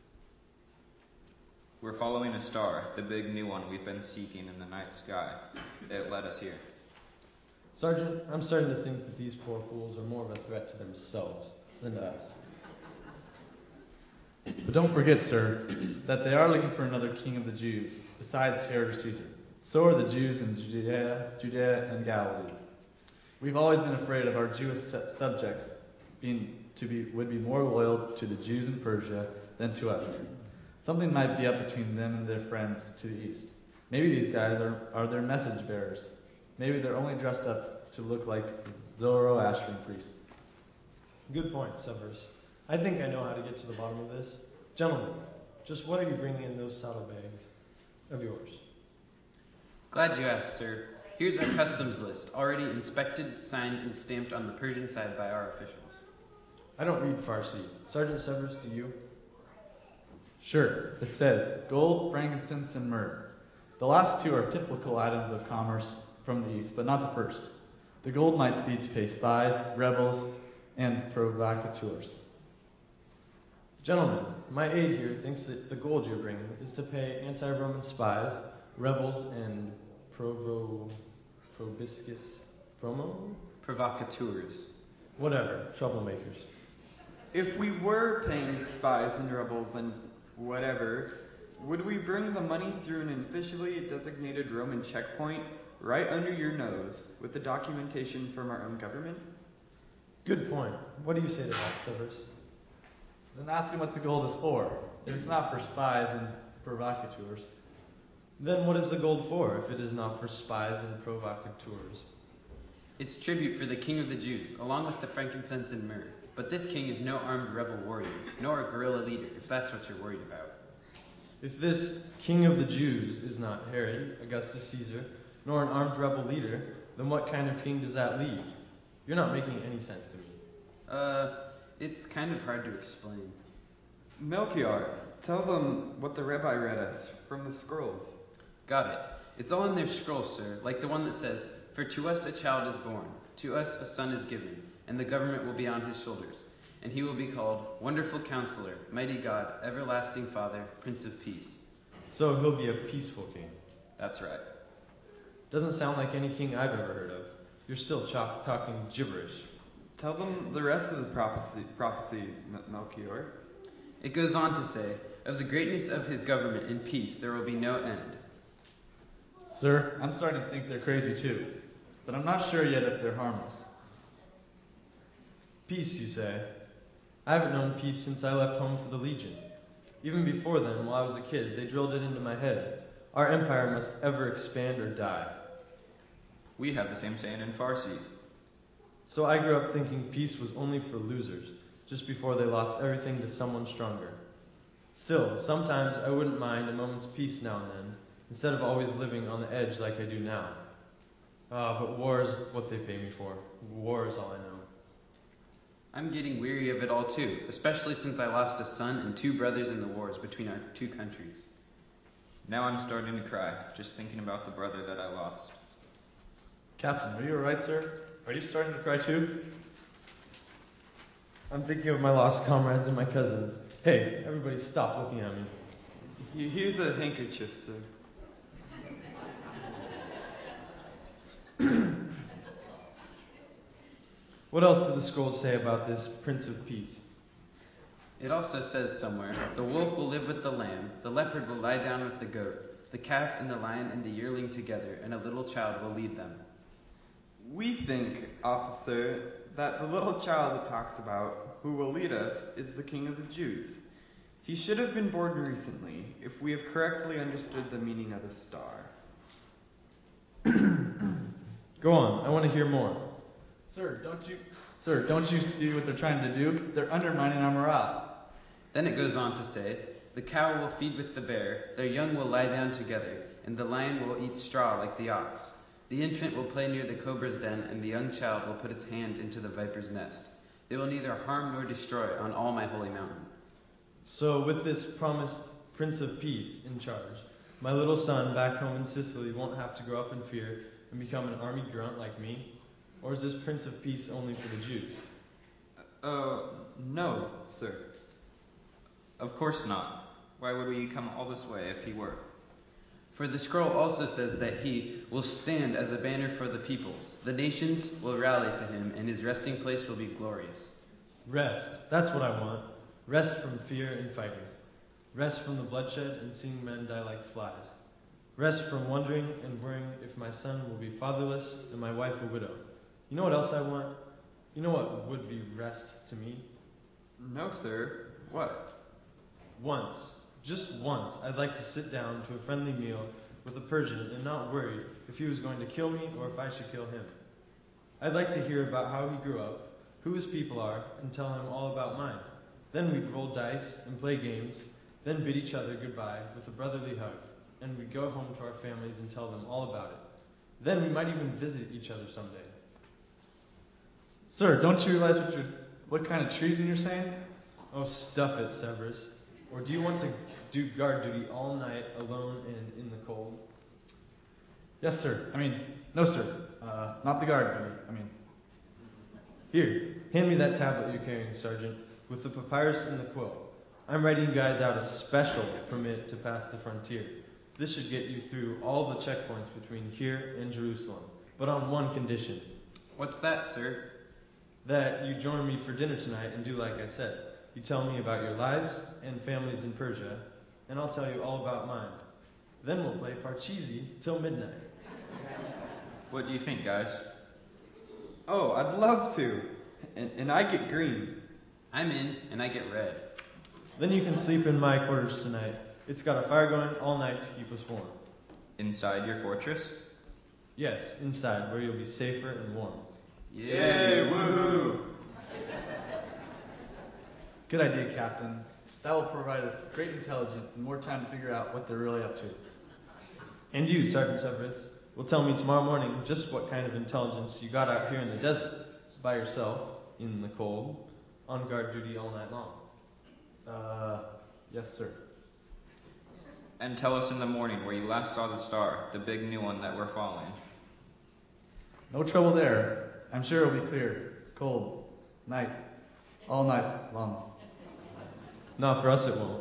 [SPEAKER 10] We're following a star, the big new one we've been seeking in the night sky. It led us here.
[SPEAKER 11] Sergeant, I'm starting to think that these poor fools are more of a threat to themselves than to us.
[SPEAKER 12] But don't forget, sir, that they are looking for another king of the Jews, besides Herod or Caesar. So are the Jews in Judea, Judea and Galilee. We've always been afraid of our Jewish subjects being to be would be more loyal to the Jews in Persia than to us. Something might be up between them and their friends to the east. Maybe these guys are, are their message bearers. Maybe they're only dressed up to look like Zoroastrian priests.
[SPEAKER 11] Good point, Severus. I think I know how to get to the bottom of this. Gentlemen, just what are you bringing in those saddlebags of yours?
[SPEAKER 8] Glad you asked, sir. Here's our customs list, already inspected, signed, and stamped on the Persian side by our officials.
[SPEAKER 11] I don't read Farsi. Sergeant Severus, do you?
[SPEAKER 12] Sure. It says gold, frankincense, and myrrh. The last two are typical items of commerce from the east, but not the first. The gold might be to pay spies, rebels, and provocateurs.
[SPEAKER 11] Gentlemen, my aide here thinks that the gold you're bringing is to pay anti-Roman spies, rebels, and provo... probiscus... promo?
[SPEAKER 8] Provocateurs.
[SPEAKER 11] Whatever, troublemakers.
[SPEAKER 9] if we were paying spies and rebels and whatever, would we bring the money through an officially designated Roman checkpoint right under your nose with the documentation from our own government?
[SPEAKER 11] Good point. What do you say to that, Severus?
[SPEAKER 12] Then ask him what the gold is for. If it's not for spies and provocateurs.
[SPEAKER 11] Then what is the gold for, if it is not for spies and provocateurs?
[SPEAKER 8] It's tribute for the king of the Jews, along with the frankincense and myrrh. But this king is no armed rebel warrior, nor a guerrilla leader, if that's what you're worried about.
[SPEAKER 11] If this king of the Jews is not Herod, Augustus Caesar, nor an armed rebel leader, then what kind of king does that leave? You're not making any sense to me.
[SPEAKER 8] Uh, it's kind of hard to explain.
[SPEAKER 9] Melchior, tell them what the rabbi read us from the scrolls.
[SPEAKER 8] Got it. It's all in their scrolls, sir, like the one that says, "For to us a child is born, to us a son is given, and the government will be on his shoulders. And he will be called Wonderful Counselor, Mighty God, Everlasting Father, Prince of Peace."
[SPEAKER 11] So he'll be a peaceful king.
[SPEAKER 10] That's right.
[SPEAKER 11] Doesn't sound like any king I've ever heard of. You're still ch- talking gibberish.
[SPEAKER 9] Tell them the rest of the prophecy, prophecy, Melchior.
[SPEAKER 8] It goes on to say, "Of the greatness of his government and peace there will be no end."
[SPEAKER 12] Sir, I'm starting to think they're crazy too. But I'm not sure yet if they're harmless.
[SPEAKER 11] Peace, you say? I haven't known peace since I left home for the Legion. Even before then, while I was a kid, they drilled it into my head. Our empire must ever expand or die.
[SPEAKER 10] We have the same saying in Farsi.
[SPEAKER 11] So I grew up thinking peace was only for losers, just before they lost everything to someone stronger. Still, sometimes I wouldn't mind a moment's peace now and then, instead of always living on the edge like I do now. Ah, but war is what they pay me for. War is all I know.
[SPEAKER 8] I'm getting weary of it all too, especially since I lost a son and two brothers in the wars between our two countries.
[SPEAKER 10] Now I'm starting to cry, just thinking about the brother that I lost.
[SPEAKER 12] Captain, are you alright, sir? Are you starting to cry too?
[SPEAKER 11] I'm thinking of my lost comrades and my cousin. Hey, everybody stop looking at me.
[SPEAKER 9] Here's a handkerchief, sir.
[SPEAKER 11] What else do the scrolls say about this Prince of Peace?
[SPEAKER 8] It also says somewhere, "The wolf will live with the lamb, the leopard will lie down with the goat, the calf and the lion and the yearling together, and a little child will lead them."
[SPEAKER 9] We think, officer, that the little child it talks about, who will lead us, is the King of the Jews. He should have been born recently, if we have correctly understood the meaning of the star.
[SPEAKER 11] Go on, I want to hear more.
[SPEAKER 12] Sir, don't you Sir, don't you see what they're trying to do? They're undermining our morale.
[SPEAKER 8] Then it goes on to say, "The cow will feed with the bear, their young will lie down together, and the lion will eat straw like the ox. The infant will play near the cobra's den, and the young child will put its hand into the viper's nest. They will neither harm nor destroy on all my holy mountain."
[SPEAKER 11] So with this promised Prince of Peace in charge, my little son back home in Sicily won't have to grow up in fear and become an army grunt like me? Or is this Prince of Peace only for the Jews?
[SPEAKER 9] Uh, no, sir.
[SPEAKER 10] Of course not. Why would we come all this way if he were?
[SPEAKER 8] For the scroll also says that he will stand as a banner for the peoples. The nations will rally to him, and his resting place will be glorious.
[SPEAKER 11] Rest. That's what I want. Rest from fear and fighting. Rest from the bloodshed and seeing men die like flies. Rest from wondering and worrying if my son will be fatherless and my wife a widow. You know what else I want? You know what would be rest to me?
[SPEAKER 9] No, sir. What?
[SPEAKER 11] Once, just once, I'd like to sit down to a friendly meal with a Persian and not worry if he was going to kill me or if I should kill him. I'd like to hear about how he grew up, who his people are, and tell him all about mine. Then we'd roll dice and play games, then bid each other goodbye with a brotherly hug, and we'd go home to our families and tell them all about it. Then we might even visit each other someday.
[SPEAKER 12] Sir, don't you realize what you're, what kind of treason you're saying?
[SPEAKER 11] Oh, stuff it, Severus. Or do you want to do guard duty all night, alone and in the cold?
[SPEAKER 12] Yes, sir. I mean, no, sir. Uh, not the guard duty. I mean...
[SPEAKER 11] Here, hand me that tablet you're carrying, Sergeant, with the papyrus and the quill. I'm writing you guys out a special permit to pass the frontier. This should get you through all the checkpoints between here and Jerusalem, but on one condition.
[SPEAKER 8] What's that, sir?
[SPEAKER 11] that you join me for dinner tonight and do like I said. You tell me about your lives and families in Persia, and I'll tell you all about mine. Then we'll play Parcheesi till midnight.
[SPEAKER 10] What do you think, guys?
[SPEAKER 9] Oh, I'd love to. And, and I get green.
[SPEAKER 8] I'm in, and I get red.
[SPEAKER 11] Then you can sleep in my quarters tonight. It's got a fire going all night to keep us warm.
[SPEAKER 10] Inside your fortress?
[SPEAKER 11] Yes, inside, where you'll be safer and warm.
[SPEAKER 10] Yay, woohoo!
[SPEAKER 12] Good idea, Captain. That will provide us great intelligence and more time to figure out what they're really up to.
[SPEAKER 11] And you, Sergeant Severus, will tell me tomorrow morning just what kind of intelligence you got out here in the desert, by yourself, in the cold, on guard duty all night long.
[SPEAKER 12] Uh, yes, sir.
[SPEAKER 10] And tell us in the morning where you last saw the star, the big new one that we're following.
[SPEAKER 12] No trouble there. I'm sure it'll be clear. Cold. Night. All night long.
[SPEAKER 11] No, for us it won't.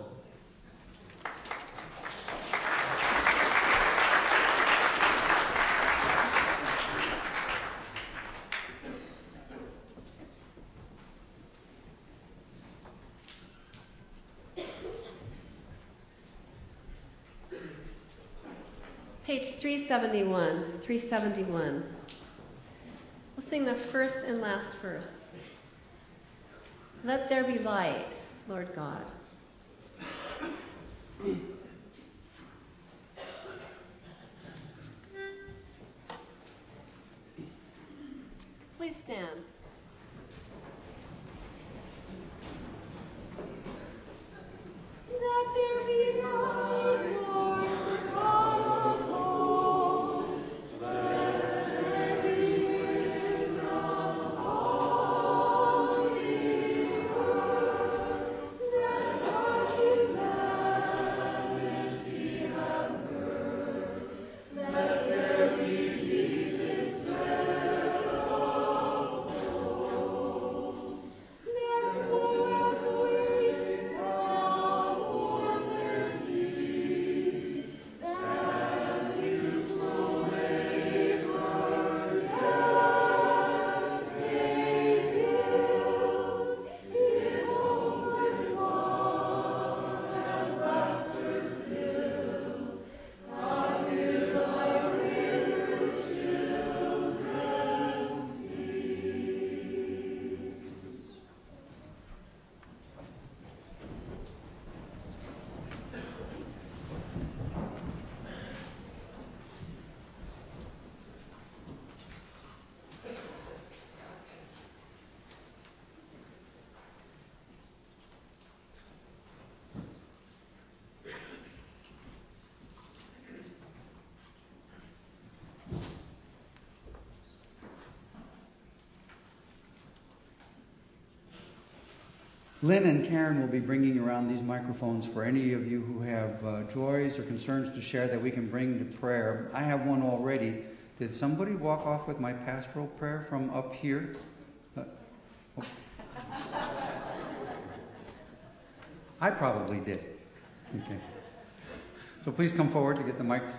[SPEAKER 3] Page three seventy-one. three seventy-one. We'll sing the first and last verse. Let there be light, Lord God. Please stand.
[SPEAKER 4] Let there be light, Lord God of hosts. Let there be wisdom on the earth. Let God in majesty have birth. Let there be peace instead of woes. Let pour out waves down their seas, and useful labor yet may build his homes with love and laughter filled. God give thy rivers children peace.
[SPEAKER 2] Lynn and Karen will be bringing around these microphones for any of you who have uh, joys or concerns to share that we can bring to prayer. I have one already. Did somebody walk off with my pastoral prayer from up here? Uh, oh. I probably did. Okay. So please come forward to get the mics.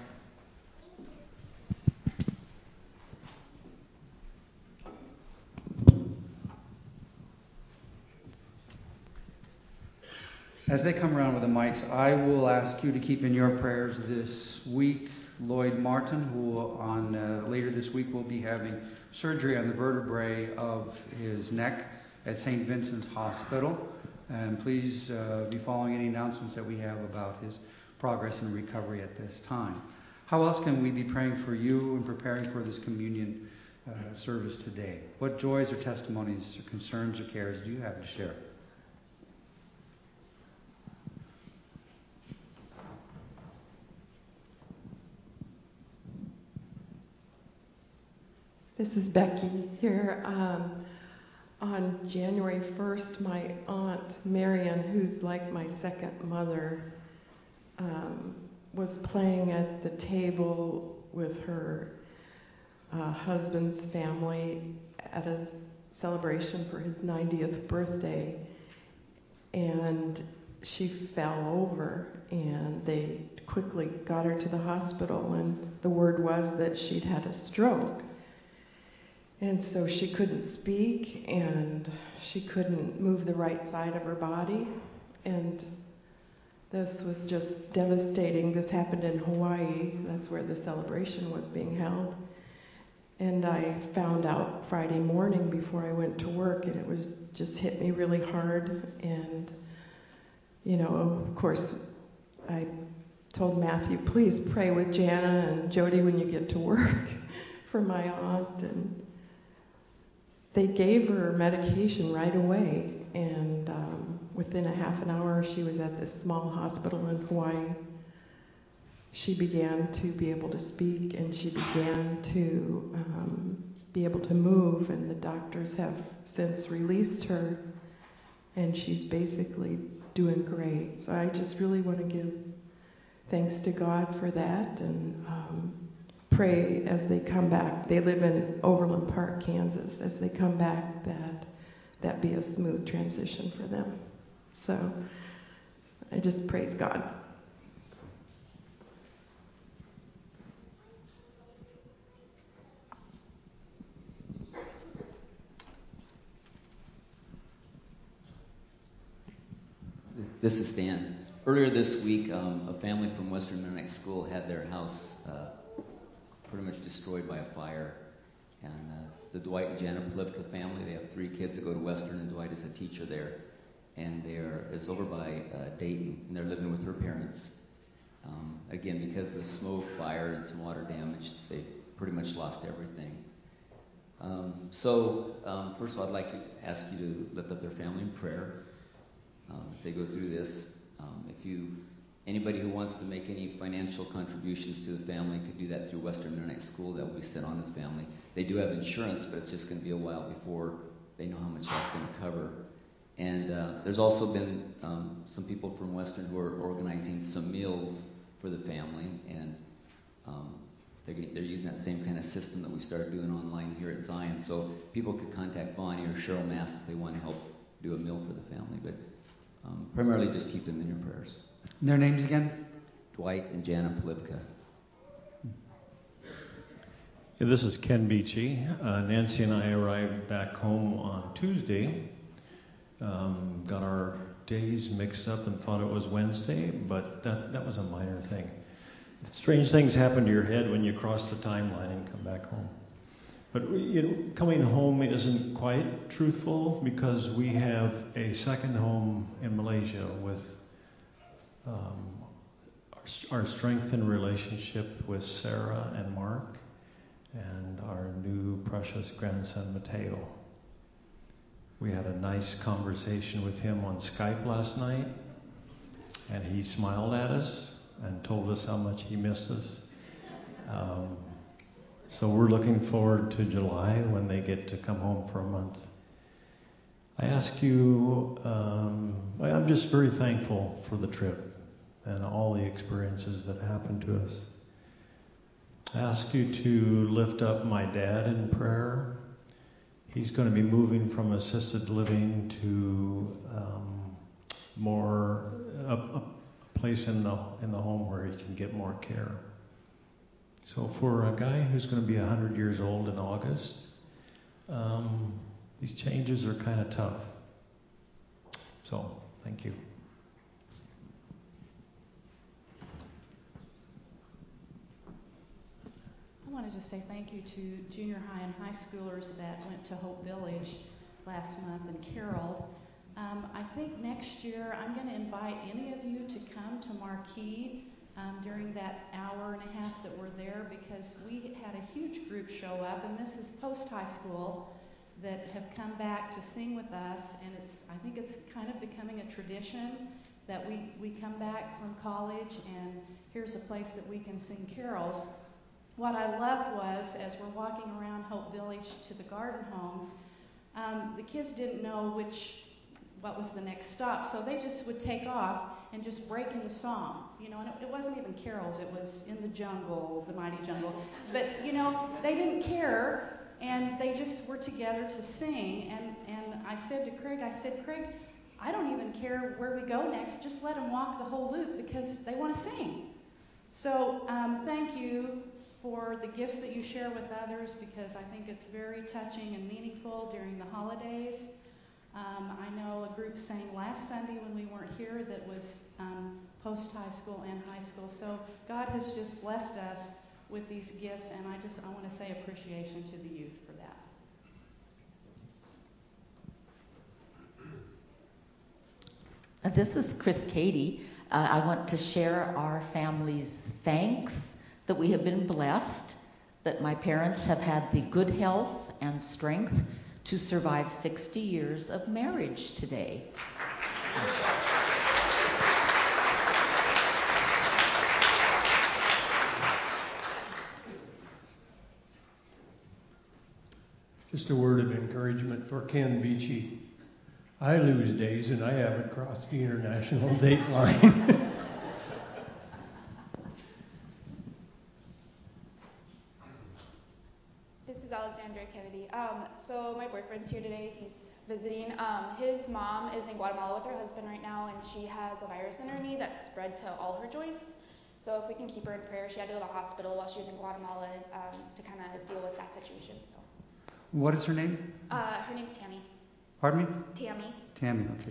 [SPEAKER 2] As they come around with the mics, I will ask you to keep in your prayers this week Lloyd Martin, who on uh, later this week will be having surgery on the vertebrae of his neck at Saint Vincent's Hospital. And please uh, be following any announcements that we have about his progress and recovery at this time. How else can we be praying for you and preparing for this communion uh, service today? What joys or testimonies or concerns or cares do you have to share?
[SPEAKER 13] This is Becky here. Um, on January first, my aunt Marion, who's like my second mother, um, was playing at the table with her uh, husband's family at a celebration for his ninetieth birthday, and she fell over, and they quickly got her to the hospital, and the word was that she'd had a stroke. And so she couldn't speak, and she couldn't move the right side of her body. And this was just devastating. This happened in Hawaii. That's where the celebration was being held. And I found out Friday morning before I went to work, and it was just hit me really hard. And, you know, of course, I told Matthew, please pray with Jana and Jody when you get to work for my aunt. And they gave her medication right away. And um, within a half an hour, she was at this small hospital in Hawaii. She began to be able to speak, and she began to um, be able to move, and the doctors have since released her, and she's basically doing great. So I just really want to give thanks to God for that, and um, pray as they come back. They live in Overland Park, Kansas. As they come back, that that be a smooth transition for them. So I just praise God.
[SPEAKER 14] This is Stan. Earlier this week, um, a family from Western Mennonite School had their house uh, pretty much destroyed by a fire. And uh, it's the Dwight and Jana Plivka family. They have three kids that go to Western, and Dwight is a teacher there. And they're it's over by uh, Dayton, and they're living with her parents. Um, again, because of the smoke, fire, and some water damage, they pretty much lost everything. Um, so, um, first of all, I'd like to ask you to lift up their family in prayer. Um, as they go through this. Um, if you, anybody who wants to make any financial contributions to the family could do that through Western Mennonite School. That will be sent on to the family. They do have insurance, but it's just going to be a while before they know how much that's going to cover. And uh, there's also been um, some people from Western who are organizing some meals for the family, and um, they're, they're using that same kind of system that we started doing online here at Zion. So people could contact Bonnie or Cheryl Mast if they want to help do a meal for the family. But Um, primarily just keep them in your prayers.
[SPEAKER 2] And their names again?
[SPEAKER 14] Dwight and Jana Plivka.
[SPEAKER 5] Yeah, this is Ken Beachy. Uh, Nancy and I arrived back home on Tuesday. Um, got our days mixed up and thought it was Wednesday, but that, that was a minor thing. Strange things happen to your head when you cross the timeline and come back home. But you know, coming home isn't quite truthful because we have a second home in Malaysia with um, our, our strengthened relationship with Sarah and Mark and our new precious grandson Mateo. We had a nice conversation with him on Skype last night, and he smiled at us and told us how much he missed us. Um, So we're looking forward to July when they get to come home for a month. I ask you, um, I'm just very thankful for the trip and all the experiences that happened to us. I ask you to lift up my dad in prayer. He's going to be moving from assisted living to um, more a, a place in the in the home where he can get more care. So for a guy who's going to be one hundred years old in August, um, these changes are kind of tough. So, thank you.
[SPEAKER 1] I want to just say thank you to junior high and high schoolers that went to Hope Village last month and caroled. Um, I think next year I'm going to invite any of you to come to Marquee Um, during that hour and a half that we're there, because we had a huge group show up, and this is post-high school that have come back to sing with us, and it's I think it's kind of becoming a tradition that we, we come back from college and here's a place that we can sing carols. What I loved was, as we're walking around Hope Village to the garden homes, um, the kids didn't know which what was the next stop, so they just would take off and just break into song, you know, and it, it wasn't even carols, it was In the Jungle, The Mighty Jungle, but, you know, they didn't care, and they just were together to sing, and, and I said to Craig, I said, Craig, I don't even care where we go next, just let them walk the whole loop, because they want to sing. So, um, thank you for the gifts that you share with others, because I think it's very touching and meaningful during the holidays. Um, I know a group sang last Sunday when we weren't here that was um, post-high school and high school. So God has just blessed us with these gifts, and I just I want to say appreciation to the youth for that.
[SPEAKER 15] This is Chris Cady. Uh, I want to share our family's thanks that we have been blessed, that my parents have had the good health and strength to survive sixty years of marriage today.
[SPEAKER 5] Just a word of encouragement for Ken Beachy. I lose days and I haven't crossed the international date line.
[SPEAKER 16] This is Alexandria Kennedy. Um, so my boyfriend's here today. He's visiting. Um, his mom is in Guatemala with her husband right now, and she has a virus in her knee that's spread to all her joints. So if we can keep her in prayer, she had to go to the hospital while she was in Guatemala um, to kind of deal with that situation. So.
[SPEAKER 2] What is her name?
[SPEAKER 16] Uh, her name's Tammy.
[SPEAKER 2] Pardon me?
[SPEAKER 16] Tammy.
[SPEAKER 2] Tammy, okay.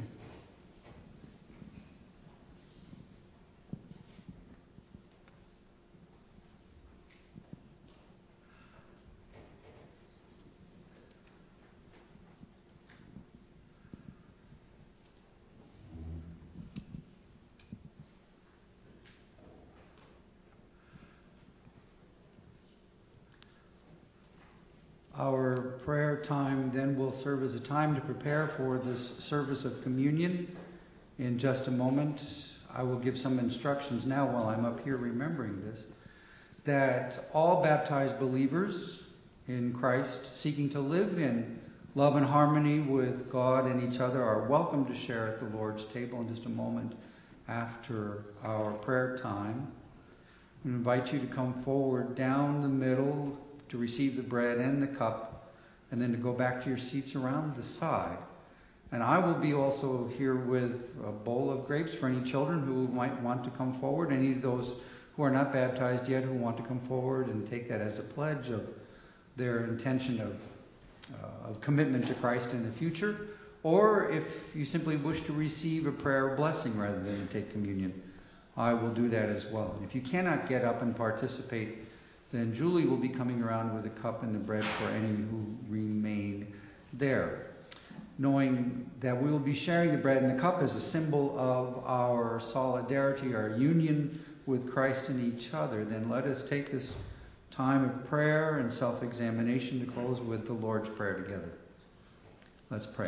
[SPEAKER 2] Our prayer time then will serve as a time to prepare for this service of communion. In just a moment, I will give some instructions now while I'm up here remembering this, that all baptized believers in Christ seeking to live in love and harmony with God and each other are welcome to share at the Lord's table in just a moment after our prayer time. I invite you to come forward down the middle to receive the bread and the cup, and then to go back to your seats around the side. And I will be also here with a bowl of grapes for any children who might want to come forward, any of those who are not baptized yet who want to come forward and take that as a pledge of their intention of, uh, of commitment to Christ in the future, or if you simply wish to receive a prayer of blessing rather than to take communion, I will do that as well. And if you cannot get up and participate, then Julie will be coming around with a cup and the bread for any who remain there. Knowing that we will be sharing the bread and the cup as a symbol of our solidarity, our union with Christ and each other, then let us take this time of prayer and self-examination to close with the Lord's Prayer together. Let's pray.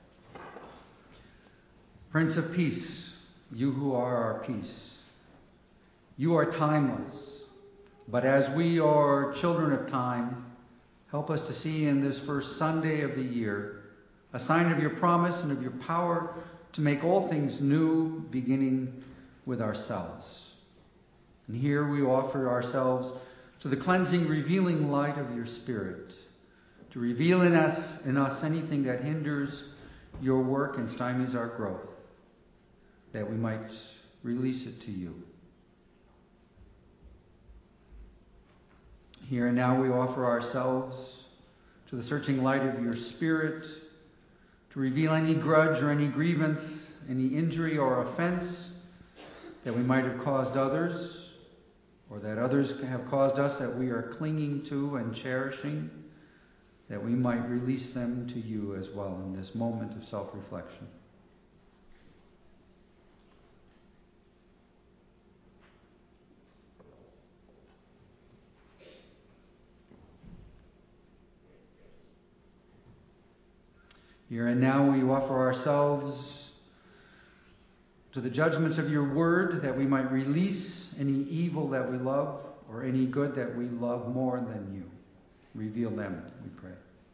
[SPEAKER 2] Prince of Peace, you who are our peace, you are timeless. But as we are children of time, help us to see in this first Sunday of the year a sign of your promise and of your power to make all things new, beginning with ourselves. And here we offer ourselves to the cleansing, revealing light of your Spirit, to reveal in us, in us anything that hinders your work and stymies our growth, that we might release it to you. Here and now we offer ourselves to the searching light of your Spirit to reveal any grudge or any grievance, any injury or offense that we might have caused others, or that others have caused us that we are clinging to and cherishing, that we might release them to you as well in this moment of self-reflection. Here and now we offer ourselves to the judgments of your word, that we might release any evil that we love or any good that we love more than you. Reveal them, we pray.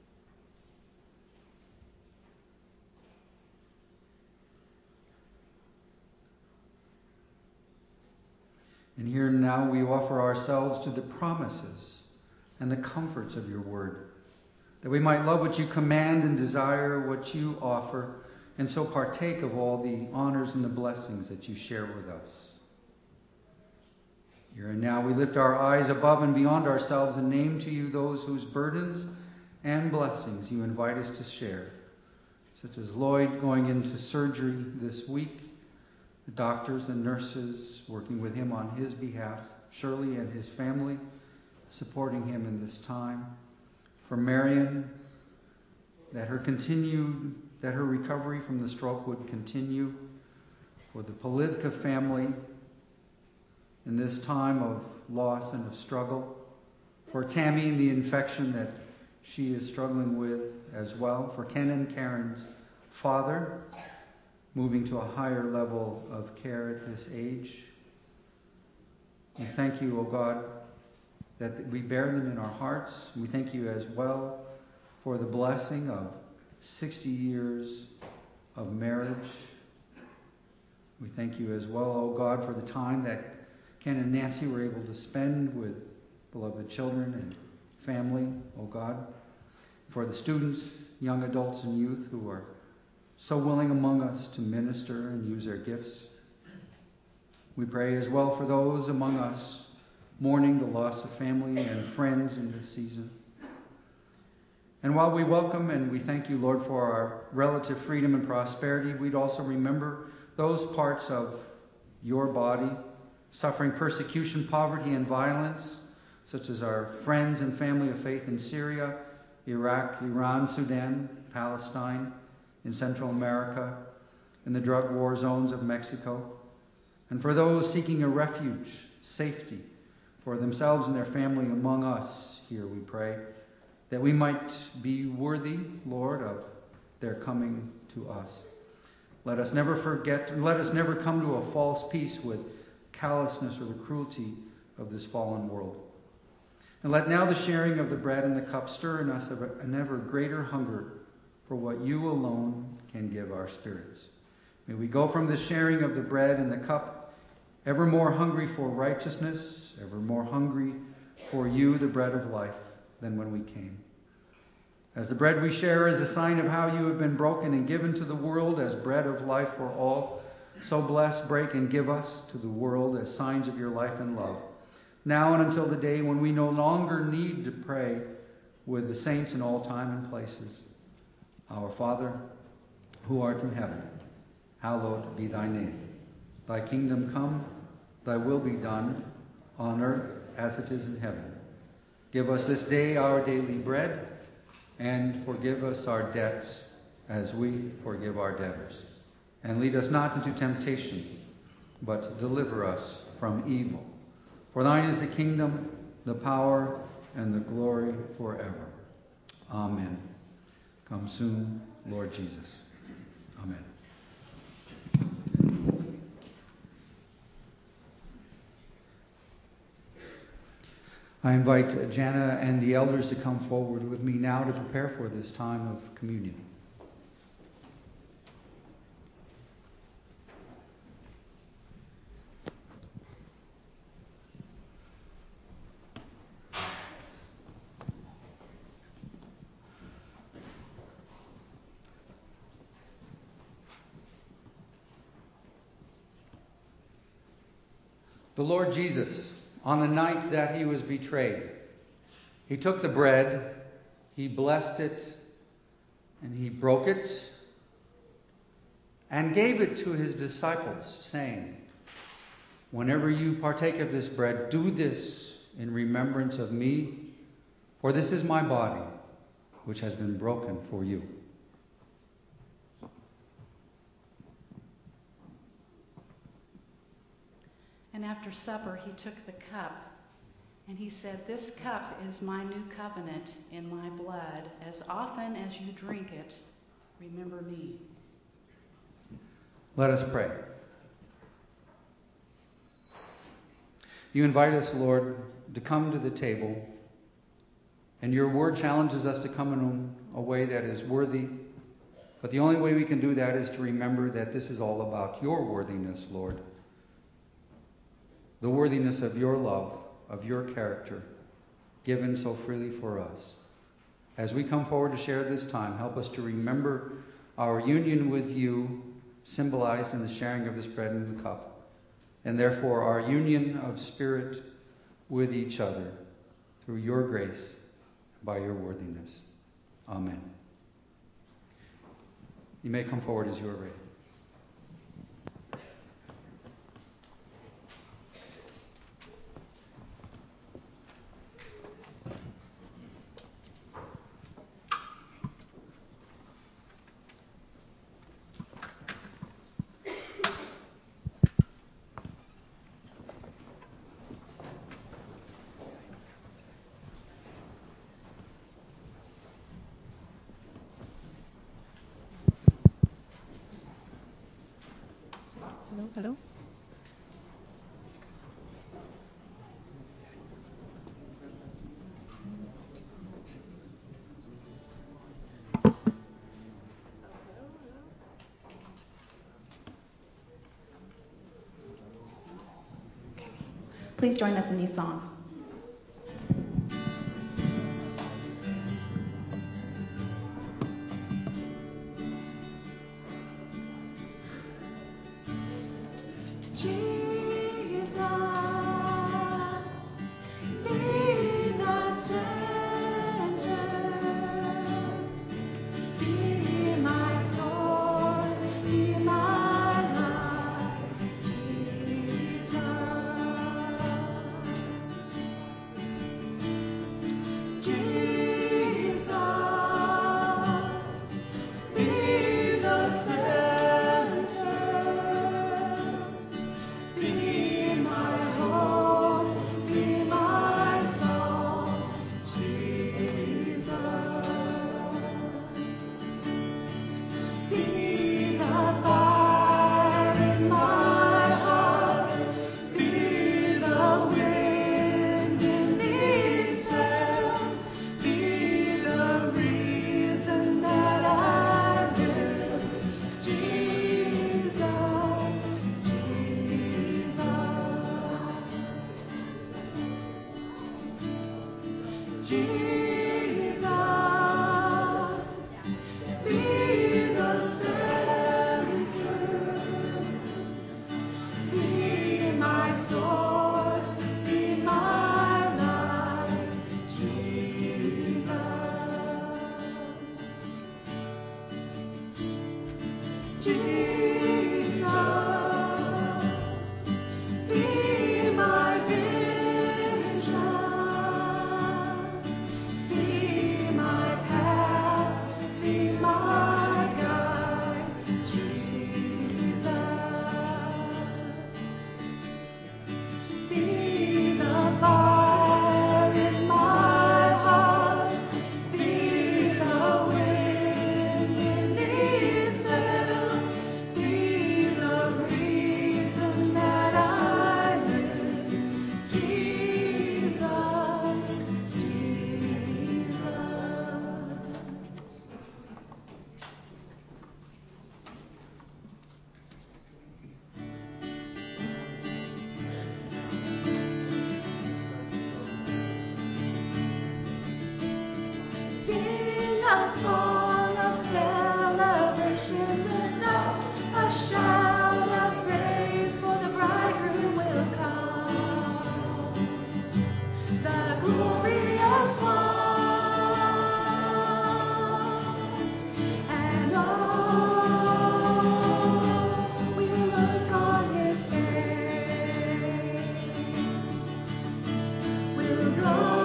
[SPEAKER 2] And here and now we offer ourselves to the promises and the comforts of your word, that we might love what you command and desire what you offer, and so partake of all the honors and the blessings that you share with us. Here and now we lift our eyes above and beyond ourselves and name to you those whose burdens and blessings you invite us to share, such as Lloyd going into surgery this week, the doctors and nurses working with him on his behalf, Shirley and his family supporting him in this time, for Marion, that her continued, that her recovery from the stroke would continue, for the Polivka family in this time of loss and of struggle, for Tammy and the infection that she is struggling with as well, for Ken and Karen's father moving to a higher level of care at this age. We thank you, O God, that we bear them in our hearts. We thank you as well for the blessing of sixty years of marriage. We thank you as well, O God, for the time that Ken and Nancy were able to spend with beloved children and family, O God, for the students, young adults, and youth who are so willing among us to minister and use their gifts. We pray as well for those among us mourning the loss of family and friends in this season. And while we welcome and we thank you, Lord, for our relative freedom and prosperity, we'd also remember those parts of your body suffering persecution, poverty, and violence, such as our friends and family of faith in Syria, Iraq, Iran, Sudan, Palestine, in Central America, in the drug war zones of Mexico, and for those seeking a refuge, safety for themselves and their family among us here, we pray, that we might be worthy, Lord, of their coming to us. Let us never forget, let us never come to a false peace with callousness or the cruelty of this fallen world. And let now the sharing of the bread and the cup stir in us an ever greater hunger for what you alone can give our spirits. May we go from the sharing of the bread and the cup ever more hungry for righteousness, ever more hungry for you, the bread of life, than when we came. As the bread we share is a sign of how you have been broken and given to the world as bread of life for all, so bless, break, and give us to the world as signs of your life and love, now and until the day when we no longer need to pray with the saints in all time and places. Our Father, who art in heaven, hallowed be thy name. Thy kingdom come, thy will be done, on earth as it is in heaven. Give us this day our daily bread, and forgive us our debts as we forgive our debtors. And lead us not into temptation, but deliver us from evil. For thine is the kingdom, the power, and the glory forever. Amen. Come soon, Lord Jesus. Amen. I invite Jana and the elders to come forward with me now to prepare for this time of communion. The Lord Jesus, on the night that he was betrayed, he took the bread, he blessed it, and he broke it, and gave it to his disciples, saying, "Whenever you partake of this bread, do this in remembrance of me, for this is my body, which has been broken for you."
[SPEAKER 1] And after supper, he took the cup, and he said, "This cup is my new covenant in my blood. As often as you drink it, remember me."
[SPEAKER 2] Let us pray. You invite us, Lord, to come to the table, and your word challenges us to come in a way that is worthy. But the only way we can do that is to remember that this is all about your worthiness, Lord. The worthiness of your love, of your character, given so freely for us. As we come forward to share this time, help us to remember our union with you, symbolized in the sharing of this bread and the cup, and therefore our union of spirit with each other through your grace, by your worthiness. Amen. You may come forward as you are ready.
[SPEAKER 17] Hello, hello. Please join us in these songs.
[SPEAKER 4] Jesus, be the center, be my source, be my life, Jesus. Jesus, be the center. Be my hope, be my song, Jesus. Be the fire in my heart, be the wind in these sails, be the reason that I live, Jesus. Jesus, be the center, be my source, be my life, Jesus. Jesus, be my vision, be my path, be my guide, Jesus. Be the fire in my heart, be the wind in these sails, be the reason that I live, Jesus, Jesus. Sing a song of celebration, lift up a shout of praise, for the bridegroom will come, the glorious one, and all will look on his face, will go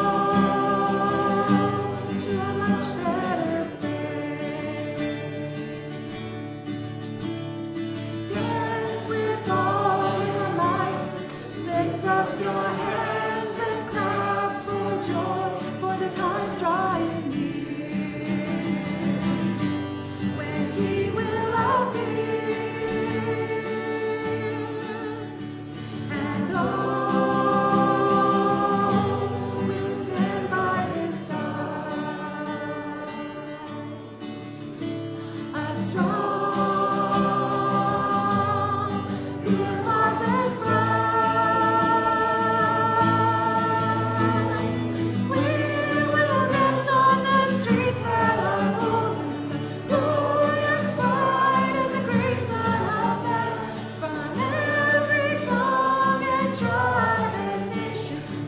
[SPEAKER 4] to a much better place. Dance with all your might, lift up your hands and clap for joy, for the time's drawing near, when he will appear, and all will stand by his side. A strong, his marvelous bride. We will dance on the streets that are golden, the glorious bride and the great Son of Man. From every tongue and tribe and nation,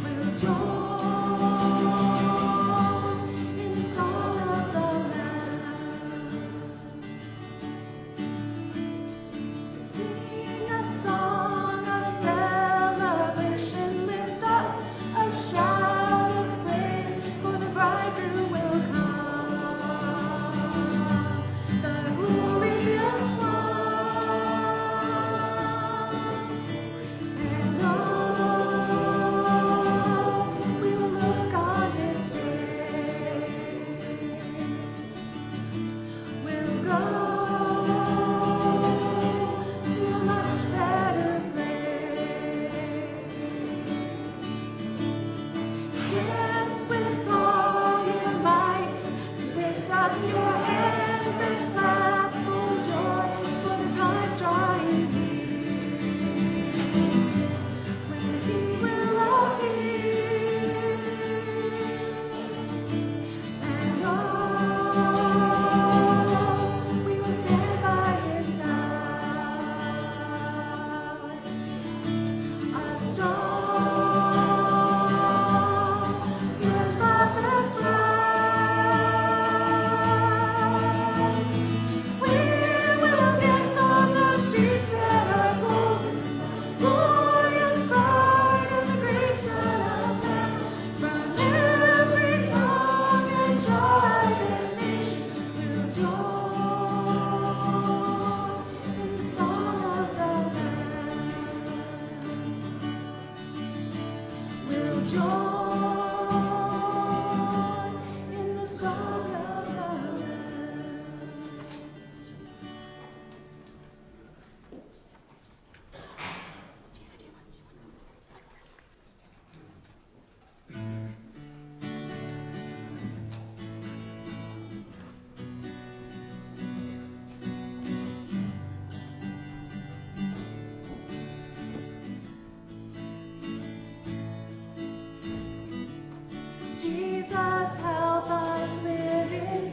[SPEAKER 4] Jesus, help us live in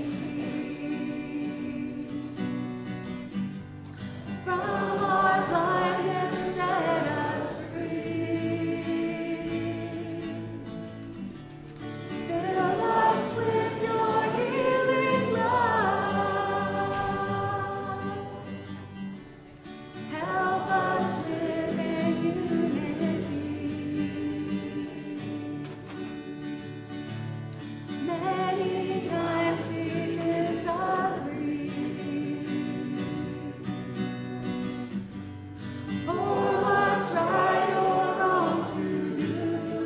[SPEAKER 4] peace. From our blindness, set us free. Fill us with your healing love. Help us live in unity. Many times we disagree for what's right or wrong to do.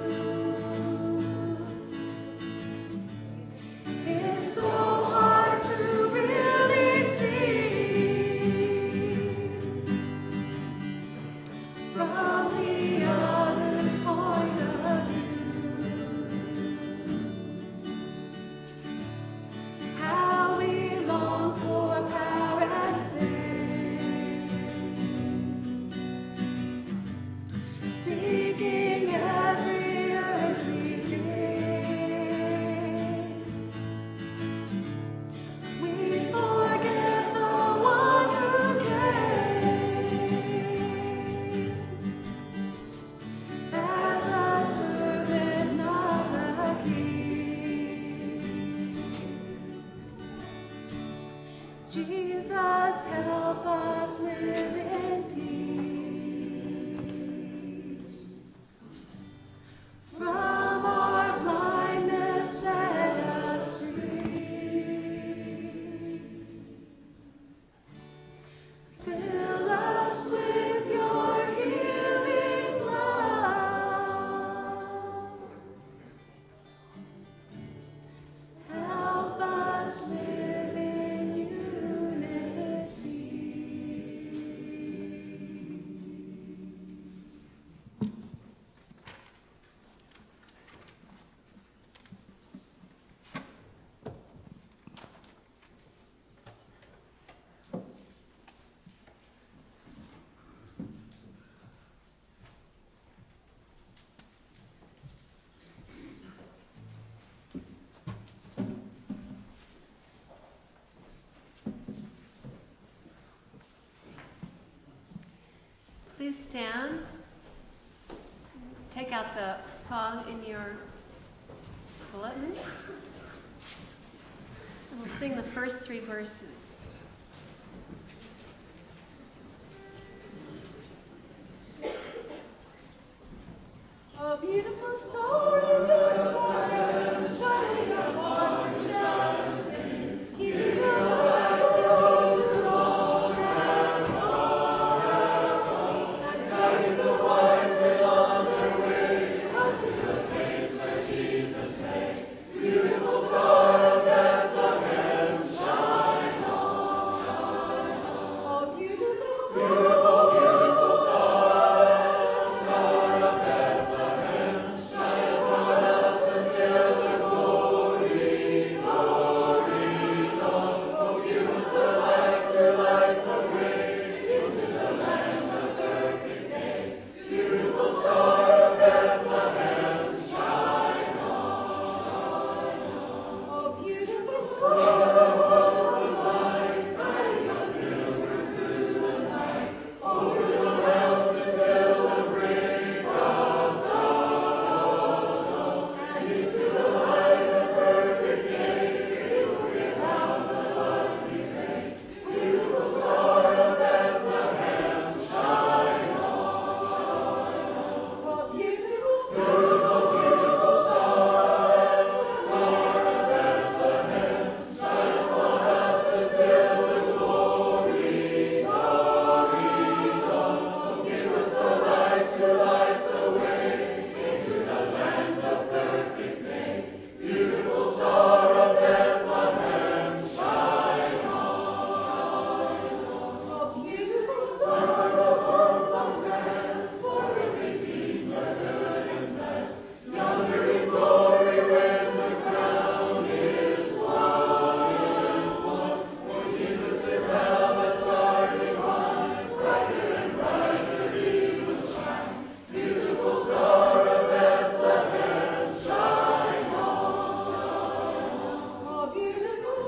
[SPEAKER 4] It's so hard to really see from the other's point of view. How we long for power and fame, seeking every earthly gain. We forget the one who came as a servant, not a king. Jesus, help us live in peace. From our blindness, set us free. Fill us with your healing love. Help us live in unity.
[SPEAKER 3] Please stand. Take out the song in your bulletin. And we'll sing the first three verses. A beautiful story built for him, shining upon his mountain. He will guide those who long and forever, and guiding the wise men on their way, unto the place where Jesus lay. Beautiful star of Bethlehem, shine on.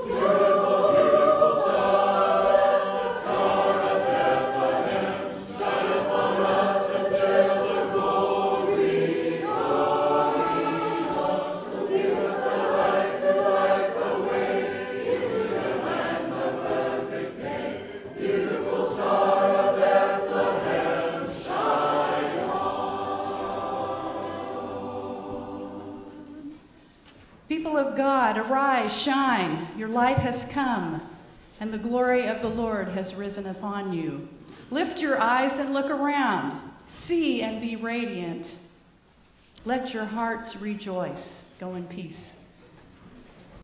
[SPEAKER 1] People of God, arise, shine. Your light has come, and the glory of the Lord has risen upon you. Lift your eyes and look around. See and be radiant. Let your hearts rejoice. Go in peace.